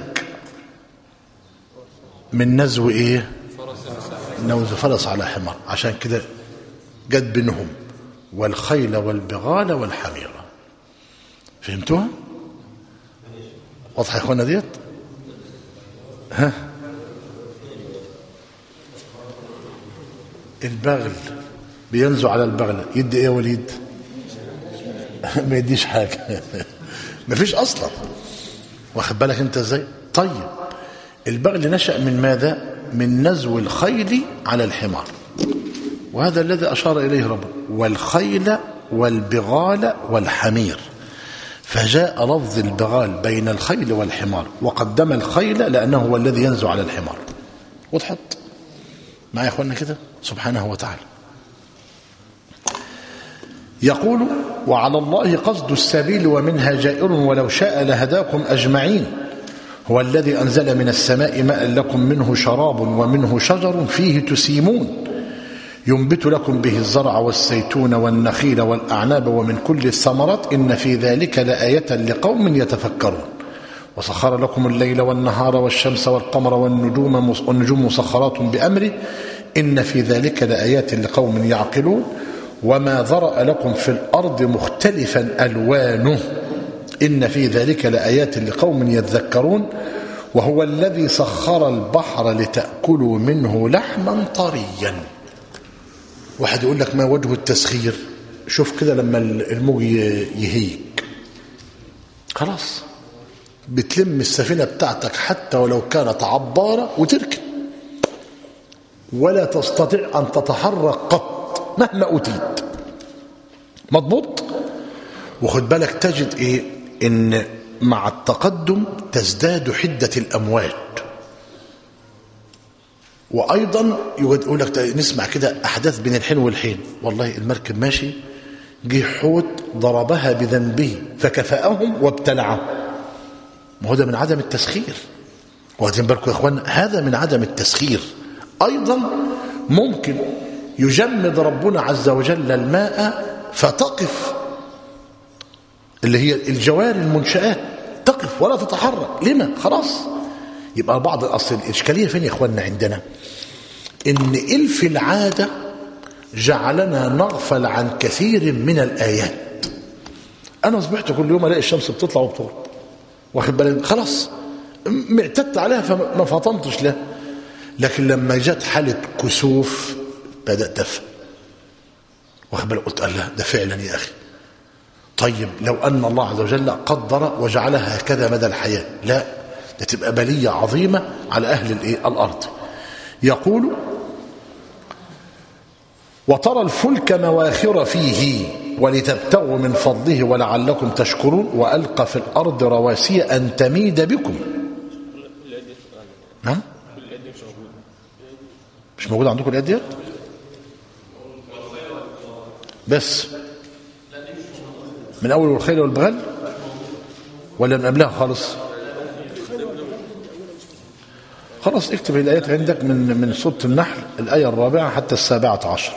من نزو ايه؟ نزو فرس على حمار. عشان كده جت بينهم والخيل والبغال والحميرة. فهمتوها؟ واضحة يا اخوانا ديت؟ ها؟ البغل بينزو على البغلة يدي ايه يا وليد؟ ما يديش حاجة. ما فيش اصلا. واخد بالك انت ازاي؟ طيب البغل نشأ من ماذا؟ من نزو الخيل على الحمار. وهذا الذي أشار إليه ربنا، والخيل والبغال والحمير، فجاء لفظ البغال بين الخيل والحمار، وقدم الخيل لأنه هو الذي ينزو على الحمار. وضحت معي يا أخوانا كده؟ سبحانه وتعالى يقول: وعلى الله قصد السبيل ومنها جائر ولو شاء لهداكم أجمعين، هو الذي أنزل من السماء ماء لكم منه شراب ومنه شجر فيه تسيمون ينبت لكم به الزرع والزيتون والنخيل والأعناب ومن كل الثمرات إن في ذلك لآية لقوم يتفكرون، وسخر لكم الليل والنهار والشمس والقمر والنجوم مسخرات بأمره إن في ذلك لآيات لقوم يعقلون، وما ذرأ لكم في الأرض مختلفا ألوانه إن في ذلك لآيات لقوم يذكرون، وهو الذي سخر البحر لتأكلوا منه لحما طريا. واحد يقول لك: ما وجه التسخير؟ شوف كده لما الموج يهيج خلاص بتلم السفينة بتاعتك حتى ولو كانت عبارة وتركن، ولا تستطيع أن تتحرك قط مهما أتيت. مضبوط؟ وخد بالك تجد إيه؟ إن مع التقدم تزداد حدة الأمواج، وأيضا يقول لك نسمع كده أحداث بين الحين والحين، والله المركب ماشي جه حوت ضربها بذنبه فكفأهم وابتلعهم. ما هو ده من عدم التسخير. واخدين بالكم يا اخوان؟ هذا من عدم التسخير. أيضا ممكن يجمد ربنا عز وجل الماء فتقف، اللي هي الجوار المنشآت تقف ولا تتحرك. لما؟ خلاص. يبقى بعض الأصل الإشكالية فين يا اخواننا عندنا؟ إن إلف العادة جعلنا نغفل عن كثير من الآيات. أنا أصبحت كل يوم ألاقي الشمس بتطلع وبتغرب، واخد بالك؟ خلاص اعتدت عليها فما فطنتش لها. لكن لما جت حالة كسوف بدأت أفهم، واخد بالك؟ قلت الله ده فعلا يا أخي. طيب لو أن الله عز وجل قدر وجعلها هكذا مدى الحياة، لا ده تبقى بلية عظيمة على أهل الأرض. يقول: وترى الفلك مواخر فيه ولتبتغوا من فضله ولعلكم تشكرون وألقى في الأرض رواسي أن تميد بكم. نعم؟ مش موجود عندكم الآيات ديت؟ بس من أول الخيل والبغل ولا من قبلها خالص؟ خلاص اكتب الآيات عندك من سورة النحل الآية 4 حتى 17.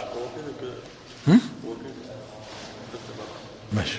ماشي.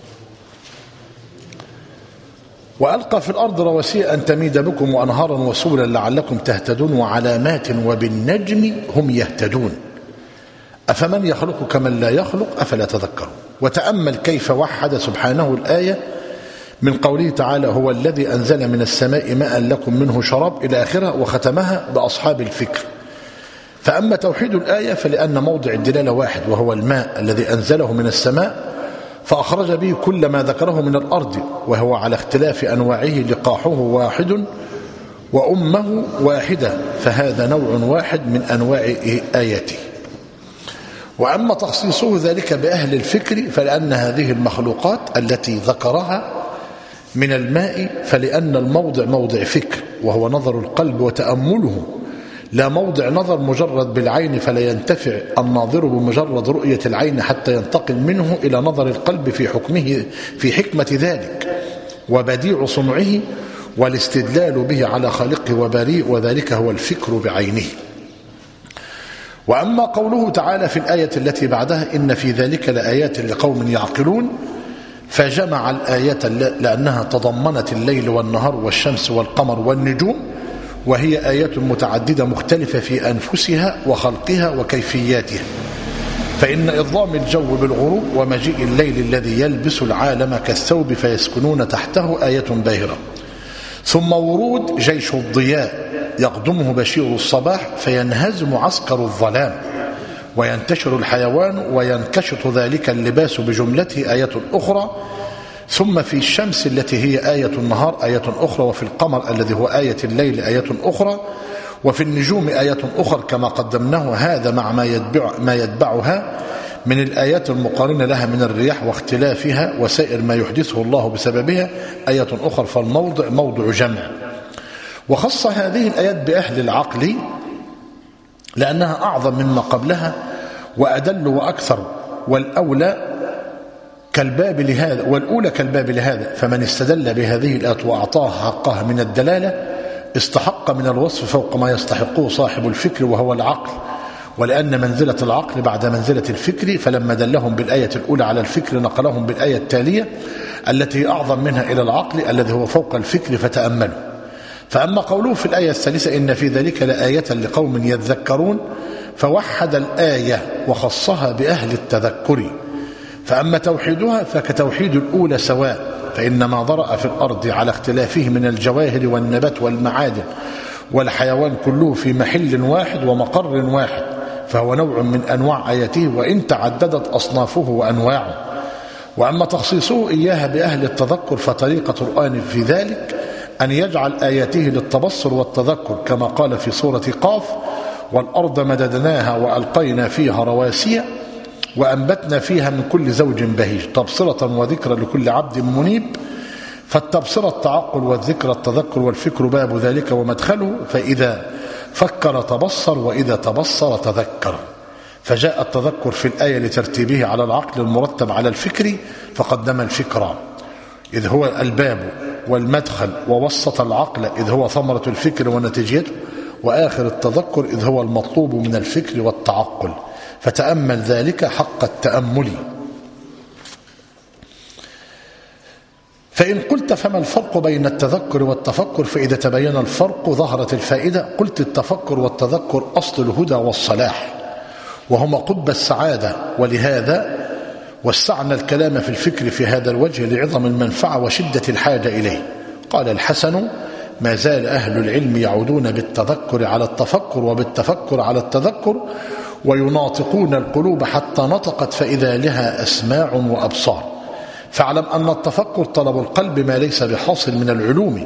وألقى في الأرض رواسي أن تميد بكم وأنهارا وسبلا لعلكم تهتدون وعلامات وبالنجم هم يهتدون أفمن يخلق كمن لا يخلق أفلا تذكرون. وتأمل كيف وحد سبحانه الآية من قوله تعالى: هو الذي أنزل من السماء ماء لكم منه شراب إلى آخرها، وختمها بأصحاب الفكر. فأما توحيد الآية فلأن موضع الدلالة واحد، وهو الماء الذي أنزله من السماء فأخرج به كل ما ذكره من الأرض، وهو على اختلاف أنواعه لقاحه واحد وأمه واحدة، فهذا نوع واحد من أنواع آياته. وأما تخصيصه ذلك بأهل الفكر فلأن هذه المخلوقات التي ذكرها من الماء فلأن الموضع موضع فكر، وهو نظر القلب وتأمله، لا موضع نظر مجرد بالعين، فلا ينتفع الناظر بمجرد رؤية العين حتى ينتقل منه إلى نظر القلب في حكمه في حكمة ذلك وبديع صنعه والاستدلال به على خالقه وبريء، وذلك هو الفكر بعينه. وأما قوله تعالى في الآية التي بعدها: إن في ذلك لآيات لقوم يعقلون، فجمع الآية لأنها تضمنت الليل والنهار والشمس والقمر والنجوم، وهي آيات متعددة مختلفة في أنفسها وخلقها وكيفياتها. فإن إظلام الجو بالغروب ومجيء الليل الذي يلبس العالم كالثوب فيسكنون تحته آية باهرة. ثم ورود جيش الضياء يقدمه بشير الصباح فينهزم عسكر الظلام وينتشر الحيوان وينكشط ذلك اللباس بجملته آية أخرى. ثم في الشمس التي هي آية النهار آية أخرى، وفي القمر الذي هو آية الليل آية أخرى، وفي النجوم آيات أخر كما قدمناه، هذا مع ما يتبعها من الآيات المقارنة لها من الرياح واختلافها وسائر ما يحدثه الله بسببها آيات أخر، فالموضع موضع جمع. وخص هذه الآيات بأهل العقل لأنها أعظم مما قبلها وأدل وأكثر، والأولى كالباب لهذا، فمن استدل بهذه الآيات وأعطاها حقها من الدلالة استحق من الوصف فوق ما يستحقه صاحب الفكر وهو العقل، ولأن منزلة العقل بعد منزلة الفكر، فلما دلهم بالآية الأولى على الفكر نقلهم بالآية التالية التي أعظم منها إلى العقل الذي هو فوق الفكر، فتأملوا. فأما قوله في الآية الثالثة إن في ذلك لآية لقوم يذكرون، فوحد الآية وخصها بأهل التذكر. فأما توحيدها فكتوحيد الأولى سواء، فإن ما ضرأ في الأرض على اختلافه من الجواهر والنبات والمعادن والحيوان كله في محل واحد ومقر واحد، فهو نوع من أنواع آياته وإن تعددت أصنافه وأنواعه. وأما تخصيصه إياها بأهل التذكر فطريقة القرآن في ذلك أن يجعل آياته للتبصر والتذكر، كما قال في سورة قاف: والأرض مددناها وألقينا فيها رواسي وأنبتنا فيها من كل زوج بهيج تبصرة وذكرى لكل عبد منيب. فالتبصرة التعقل والذكر التذكر والفكر باب ذلك ومدخله، فإذا فكر تبصر وإذا تبصر تذكر. فجاء التذكر في الآية لترتيبه على العقل المرتب على الفكر، فقدم الفكر إذ هو الباب والمدخل، ووسط العقل إذ هو ثمرة الفكر ونتيجته، وآخر التذكر إذ هو المطلوب من الفكر والتعقل. فتأمل ذلك حق التأمل. فإن قلت فما الفرق بين التذكر والتفكر؟ فإذا تبين الفرق ظهرت الفائدة. قلت التفكر والتذكر أصل الهدى والصلاح، وهما قطب السعادة، ولهذا وسعنا الكلام في الفكر في هذا الوجه لعظم المنفعة وشدة الحاجة إليه. قال الحسن: ما زال أهل العلم يعودون بالتذكر على التفكر وبالتفكر على التذكر، ويناطقون القلوب حتى نطقت فإذا لها أسماع وأبصار. فاعلم أن التفكر طلب القلب ما ليس بحاصل من العلوم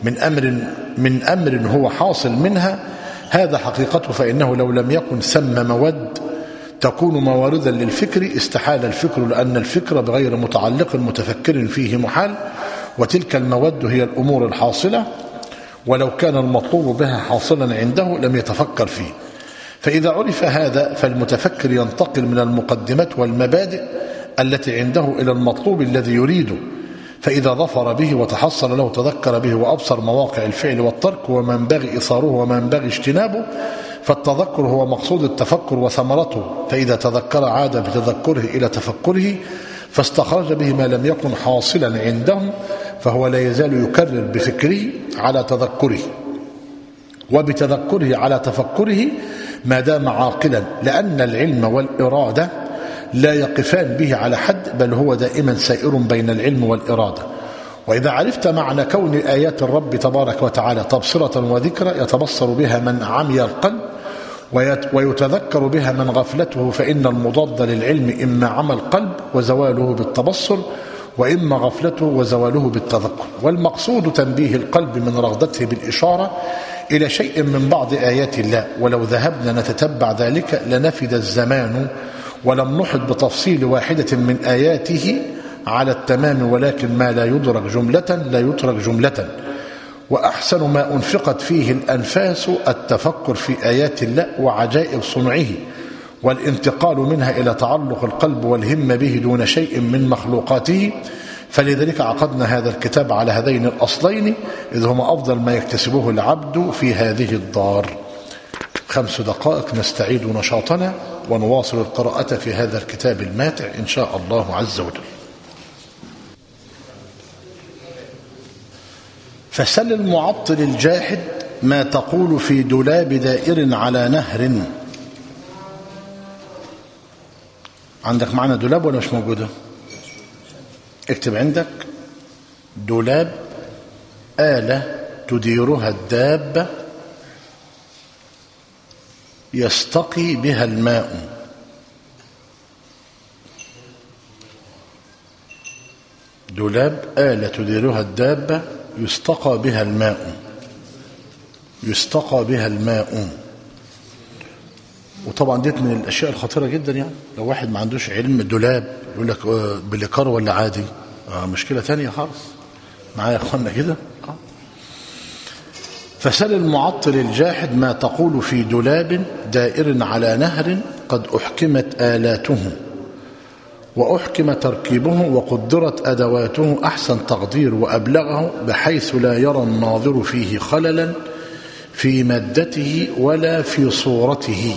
من أمر هو حاصل منها، هذا حقيقته. فإنه لو لم يكن ثم مواد تكون مواردا للفكر استحال الفكر، لأن الفكر بغير متعلق متفكر فيه محال، وتلك المواد هي الأمور الحاصلة، ولو كان المطلوب بها حاصلا عنده لم يتفكر فيه. فإذا عرف هذا فالمتفكر ينتقل من المقدمات والمبادئ التي عنده إلى المطلوب الذي يريده، فإذا ظفر به وتحصل له تذكر به وأبصر مواقع الفعل والترك وما ينبغي إثاره وما ينبغي اجتنابه. فالتذكر هو مقصود التفكر وثمرته، فإذا تذكر عاد بتذكره إلى تفكره فاستخرج به ما لم يكن حاصلا عنده، فهو لا يزال يكرر بفكره على تذكره وبتذكره على تفكره ما دام عاقلا، لأن العلم والإرادة لا يقفان به على حد، بل هو دائما سائر بين العلم والإرادة. وإذا عرفت معنى كون آيات الرب تبارك وتعالى تبصرة وذكرى يتبصر بها من عمي القلب ويتذكر بها من غفلته، فإن المضاد للعلم إما عمى القلب وزواله بالتبصر، وإما غفلته وزواله بالتذكر. والمقصود تنبيه القلب من رغبته بالإشارة إلى شيء من بعض آيات الله، ولو ذهبنا نتتبع ذلك لنفد الزمان ولم نحط بتفصيل واحدة من آياته على التمام، ولكن ما لا يدرك جملة لا يترك جملة. وأحسن ما أنفقت فيه الأنفاس التفكر في آيات الله وعجائب صنعه، والانتقال منها إلى تعلق القلب والهم به دون شيء من مخلوقاته. فلذلك عقدنا هذا الكتاب على هذين الأصلين، إذ هما أفضل ما يكتسبه العبد في هذه الدار. 5 دقائق نستعيد نشاطنا ونواصل القراءة في هذا الكتاب الماتع إن شاء الله عز وجل. فسل المعطل الجاحد ما تقول في دولاب دائر على نهر. عندك معنا دولاب ولا مش موجودة؟ اكتب عندك دولاب آلة تديرها الدابة يستقي بها الماء. دولاب آلة تديرها الدابة يستقى بها الماء. يستقى بها الماء. وطبعا ديت من الأشياء الخطيرة جدا، يعني لو واحد ما عندوش علم دولاب يقول لك بليكار ولا عادي، مشكلة تانية خالص. معايا يا أخوانا كده. فسل المعطل الجاحد ما تقول في دولاب دائر على نهر قد أحكمت آلاته وأحكم تركيبه وقدرت أدواته أحسن تقدير وأبلغه بحيث لا يرى الناظر فيه خللا في مادته ولا في صورته.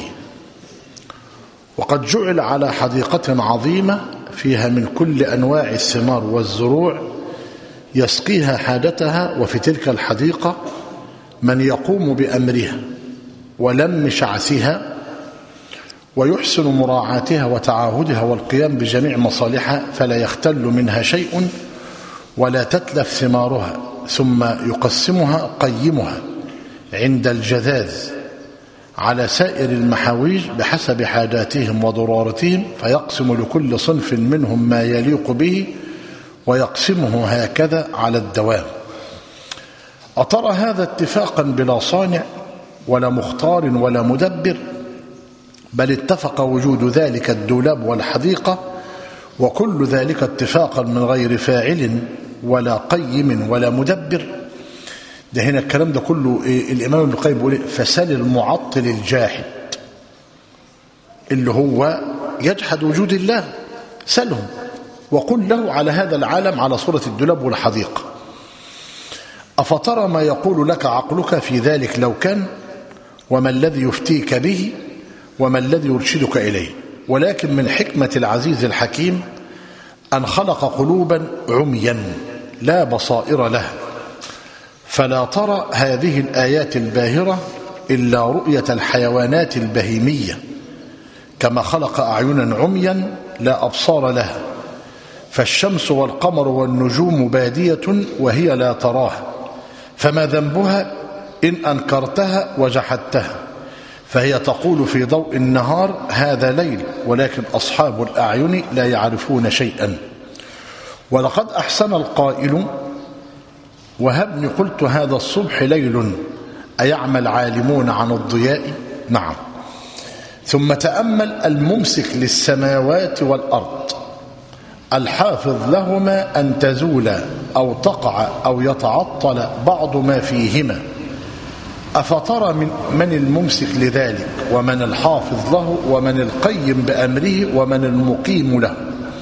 وقد جعل على حديقة عظيمة فيها من كل أنواع الثمار والزروع يسقيها حاجتها، وفي تلك الحديقة من يقوم بأمرها ولم شعثها ويحسن مراعاتها وتعاهدها والقيام بجميع مصالحها، فلا يختل منها شيء ولا تتلف ثمارها، ثم يقسمها قيمها عند الجذاذ على سائر المحاويج بحسب حاجاتهم وضرورتهم، فيقسم لكل صنف منهم ما يليق به ويقسمه هكذا على الدوام. أترى هذا اتفاقا بلا صانع ولا مختار ولا مدبر، بل اتفق وجود ذلك الدولاب والحديقة وكل ذلك اتفاقا من غير فاعل ولا قيم ولا مدبر. ده هنا الكلام ده كله الإمام ابن القيم بيقول فسل المعطل الجاحد اللي هو يجحد وجود الله، سلهم وقل له على هذا العالم على صورة الدولاب والحديقة. أفترى ما يقول لك عقلك في ذلك لو كان، وما الذي يفتيك به، وما الذي يرشدك إليه؟ ولكن من حكمة العزيز الحكيم أن خلق قلوبا عميا لا بصائر لها، فلا ترى هذه الآيات الباهرة إلا رؤية الحيوانات البهيمية، كما خلق أعينا عميا لا أبصار لها، فالشمس والقمر والنجوم بادية وهي لا تراها، فما ذنبها إن أنكرتها وجحدتها، فهي تقول في ضوء النهار هذا ليل، ولكن أصحاب الأعين لا يعرفون شيئا. ولقد أحسن القائل وهبني قلت هذا الصبح ليل أيعمى العالمون عن الضياء؟ نعم. ثم تأمل الممسك للسماوات والأرض الحافظ لهما أن تزولا أو تقع أو يتعطل بعض ما فيهما، أفترى من الممسك لذلك ومن الحافظ له ومن القيم بأمره ومن المقيم له.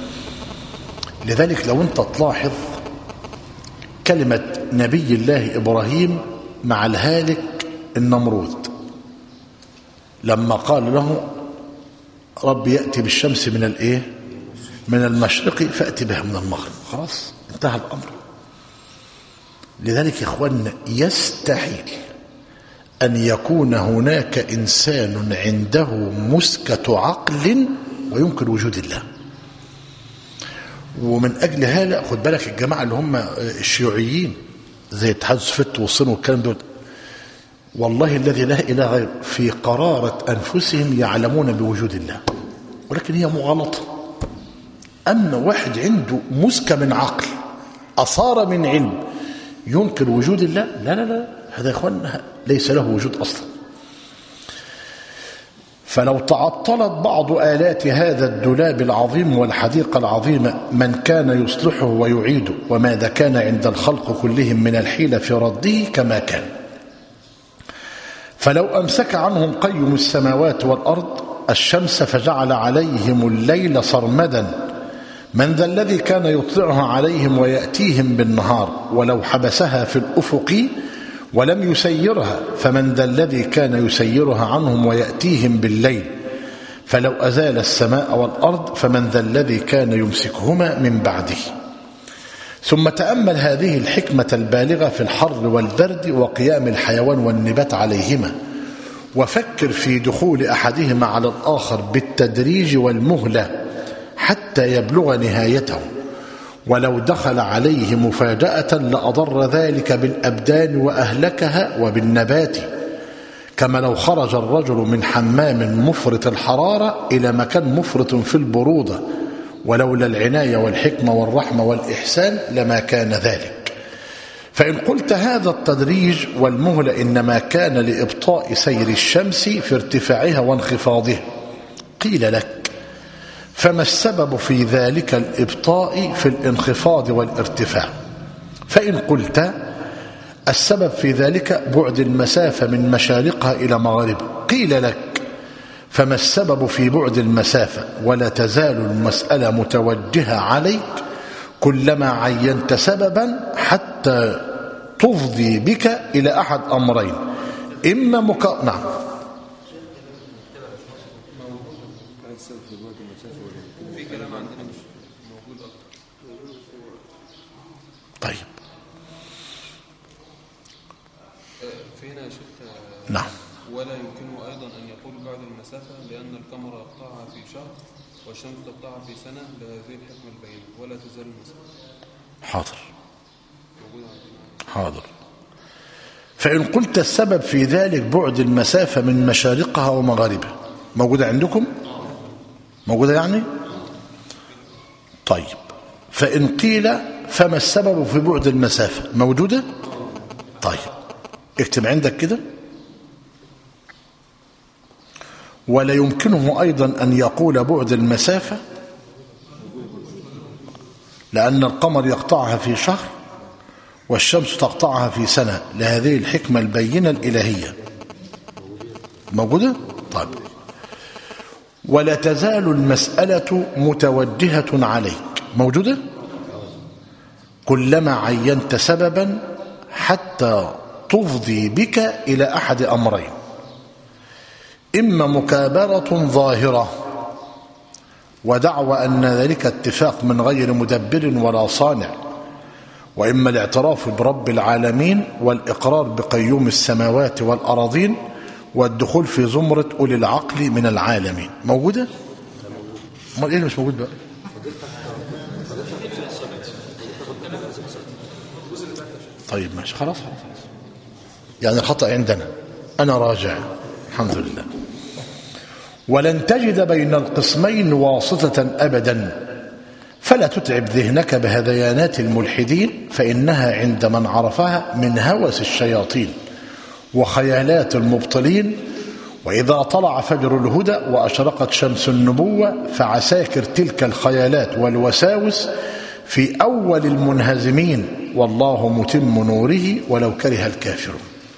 لذلك لو أنت تلاحظ كلمة نبي الله إبراهيم مع الهالك النمرود لما قال له رب يأتي بالشمس من الإيه؟ من المشرق فأتي بها من المغرب، خلاص انتهى الأمر. لذلك يا إخواننا يستحيل أن يكون هناك إنسان عنده مسكة عقل وينكر وجود الله. ومن أجل هذا خد بالك الجماعة اللي هم الشيوعيين زي اتحاد السوفيت والصين والكلام دول، والله الذي لا إله غيره في قرارة أنفسهم يعلمون بوجود الله، ولكن هي مغالطة. أما واحد عنده مسكة من عقل أثار من علم ينكر وجود الله، لا لا لا، هذا يا إخواننا ليس له وجود أصلا. فلو تعطلت بعض آلات هذا الدولاب العظيم والحديقة العظيمة من كان يصلحه ويعيده، وماذا كان عند الخلق كلهم من الحيلة في رده كما كان. فلو أمسك عنهم قيم السماوات والأرض الشمس فجعل عليهم الليل سرمدا، من ذا الذي كان يطلعها عليهم ويأتيهم بالنهار؟ ولو حبسها في الأفق ولم يسيرها فمن ذا الذي كان يسيرها عنهم ويأتيهم بالليل؟ فلو أزال السماء والأرض فمن ذا الذي كان يمسكهما من بعده؟ ثم تأمل هذه الحكمة البالغة في الحر والبرد وقيام الحيوان والنبات عليهما، وفكر في دخول أحدهما على الآخر بالتدريج والمهلة حتى يبلغ نهايته، ولو دخل عليه مفاجأة لأضر ذلك بالأبدان وأهلكها وبالنبات، كما لو خرج الرجل من حمام مفرط الحرارة إلى مكان مفرط في البرودة، ولولا العناية والحكمة والرحمة والإحسان لما كان ذلك. فإن قلت هذا التدريج والمهلة إنما كان لإبطاء سير الشمس في ارتفاعها وانخفاضها، قيل لك فما السبب في ذلك الإبطاء في الانخفاض والارتفاع؟ فإن قلت السبب في ذلك بعد المسافة من مشارقها إلى مغاربها، قيل لك فما السبب في بعد المسافة؟ ولا تزال المسألة متوجهة عليك كلما عينت سببا حتى تفضي بك إلى أحد أمرين، إما نعم. طيب فينا يا شيخ نعم. ولا يمكنه أيضا أن يقول بعد المسافة لأن القمر يقطعها في شهر والشمس تقطعها في سنة لهذه الحكمة البينة ولا تزال المسافة. حاضر. فإن قلت السبب في ذلك بعد المسافة من مشارقها ومغاربها، موجودة عندكم؟ موجودة يعني؟ طيب فإن قيل فما السبب في بعد المسافة، موجودة؟ طيب اكتب عندك كده. ولا يمكنه أيضا أن يقول بعد المسافة لأن القمر يقطعها في شهر والشمس تقطعها في سنة لهذه الحكمة البينة الإلهية، موجودة؟ طيب ولا تزال المسألة متوجهة عليك، موجودة؟ كلما عينت سببا حتى تفضي بك إلى أحد أمرين، إما مكابرة ظاهرة ودعوى أن ذلك اتفاق من غير مدبر ولا صانع، وإما الاعتراف برب العالمين والإقرار بقيوم السماوات والأراضين والدخول في زمرة أولي العقل من العالمين. موجودة؟ ما إيه اللي مش موجود بقى؟ طيب ماشي خلاص يعني الخطأ عندنا، أنا راجع الحمد لله. ولن تجد بين القسمين واسطة أبدا، فلا تتعب ذهنك بهذيانات الملحدين فإنها عند من عرفها من هوس الشياطين وخيالات المبطلين. وإذا طلع فجر الهدى وأشرقت شمس النبوة فعساكر تلك الخيالات والوساوس في أول المنهزمين، والله متم نوره ولو كره الكافرون.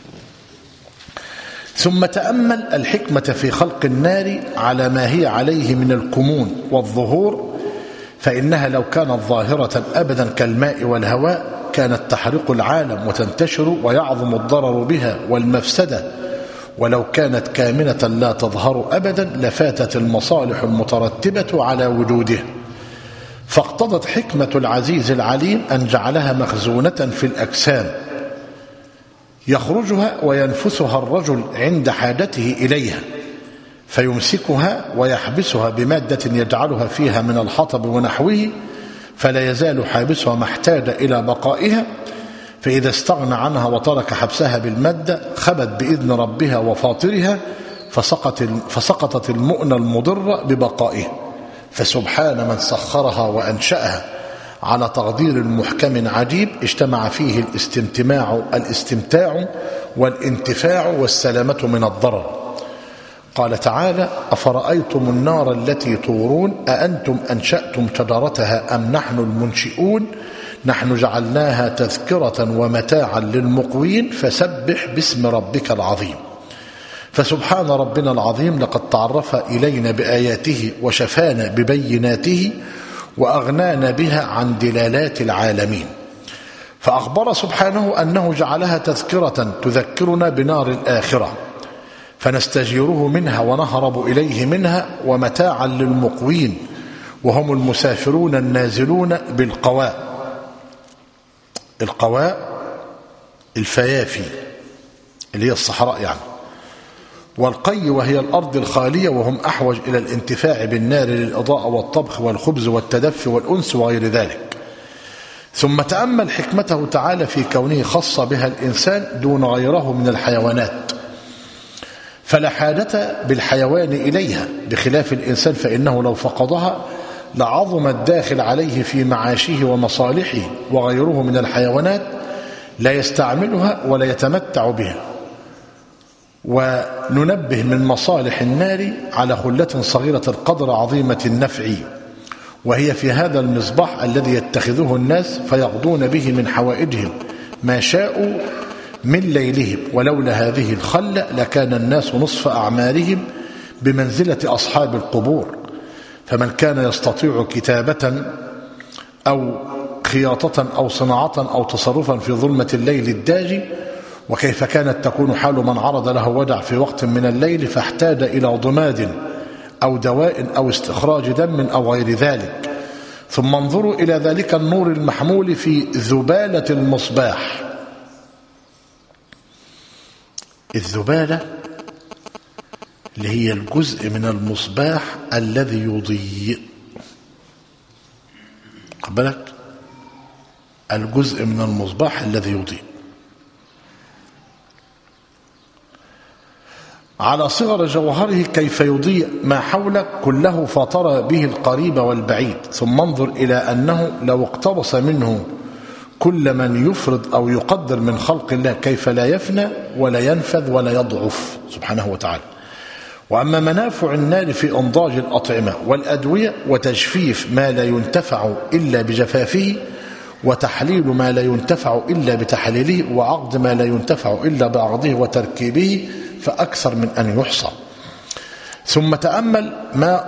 ثم تأمل الحكمة في خلق النار على ما هي عليه من الكمون والظهور، فإنها لو كانت ظاهرة أبدا كالماء والهواء كانت تحرق العالم وتنتشر ويعظم الضرر بها والمفسدة، ولو كانت كامنة لا تظهر أبدا لفاتت المصالح المترتبة على وجوده. فاقتضت حكمة العزيز العليم أن جعلها مخزونة في الأجسام يخرجها وينفسها الرجل عند حاجته إليها، فيمسكها ويحبسها بمادة يجعلها فيها من الحطب ونحوه، فلا يزال حابسها محتاج إلى بقائها، فإذا استغنى عنها وترك حبسها بالمادة خبت بإذن ربها وفاطرها فسقطت المؤنة المضرة ببقائها. فسبحان من سخرها وأنشأها على تقدير محكم عجيب اجتمع فيه الاستمتاع والانتفاع والسلامة من الضرر. قال تعالى: أفرأيتم النار التي تورون أأنتم أنشأتم شجرتها أم نحن المنشئون نحن جعلناها تذكرة ومتاعا للمقوين فسبح باسم ربك العظيم. فسبحان ربنا العظيم لقد تعرف إلينا بآياته وشفانا ببيناته وأغنانا بها عن دلالات العالمين. فأخبر سبحانه أنه جعلها تذكرة تذكرنا بنار الآخرة فنستجيره منها ونهرب إليه منها، ومتاعا للمقوين وهم المسافرون النازلون بالقواء. القواء الفيافي اللي هي الصحراء يعني، والقي وهي الأرض الخالية وهم أحوج إلى الانتفاع بالنار للإضاءة والطبخ والخبز والتدفي والأنس وغير ذلك. ثم تأمل حكمته تعالى في كونه خص بها الإنسان دون غيره من الحيوانات، فلا حاجة بالحيوان إليها بخلاف الإنسان، فإنه لو فقدها لعظم الداخل عليه في معاشه ومصالحه، وغيره من الحيوانات لا يستعملها ولا يتمتع بها. وننبه من مصالح النار على خلة صغيرة القدر عظيمة النفع، وهي في هذا المصباح الذي يتخذه الناس فيقضون به من حوائجهم ما شاءوا من ليلهم، ولولا هذه الخلة لكان الناس نصف أعمارهم بمنزلة أصحاب القبور. فمن كان يستطيع كتابة أو خياطة أو صناعة أو تصرفا في ظلمة الليل الداجي، وكيف كانت تكون حال من عرض له ودع في وقت من الليل فاحتاج إلى ضماد أو دواء أو استخراج دم أو غير ذلك. ثم انظروا إلى ذلك النور المحمول في ذبالة المصباح. الذبالة اللي هي الجزء من المصباح الذي يضيء، قبلك الجزء من المصباح الذي يضيء على صغر جوهره كيف يضيء ما حولك كله فترى به القريب والبعيد. ثم انظر إلى أنه لو اقتبس منه كل من يفرض أو يقدر من خلق الله كيف لا يفنى ولا ينفذ ولا يضعف سبحانه وتعالى. وأما منافع النار في إنضاج الأطعمة والأدوية وتجفيف ما لا ينتفع إلا بجفافه، وتحليل ما لا ينتفع إلا بتحليله، وعقد ما لا ينتفع إلا بعقده وتركيبه، فأكثر من أن يحصى. ثم تأمل ما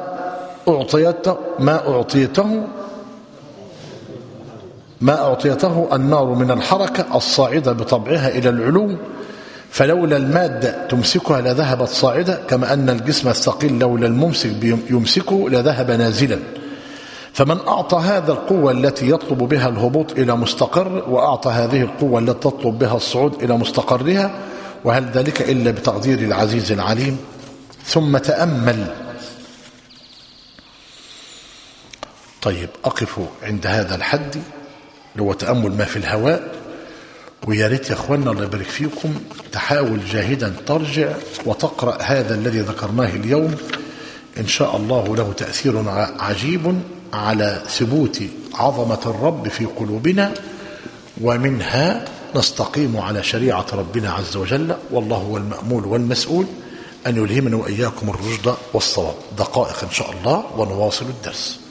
أعطيته النار من الحركة الصاعدة بطبعها إلى العلو، فلولا المادة تمسكها لذهبت صاعدة، كما أن الجسم الثقيل لولا الممسك يمسكه لذهب نازلا. فمن أعطى هذا القوة التي يطلب بها الهبوط إلى مستقر، وأعطى هذه القوة التي تطلب بها الصعود إلى مستقرها، وهل ذلك إلا بتقدير العزيز العليم. ثم تأمل. طيب أقف عند هذا الحد لو تأمل ما في الهواء. ويا ريت يا اخوانا الله يبارك فيكم تحاول جاهدا ترجع وتقرأ هذا الذي ذكرناه اليوم، إن شاء الله له تأثير عجيب على ثبوت عظمة الرب في قلوبنا، ومنها نستقيم على شريعة ربنا عز وجل. والله هو المأمول والمسؤول أن يلهمنا وإياكم الرشد والصواب. دقائق إن شاء الله ونواصل الدرس.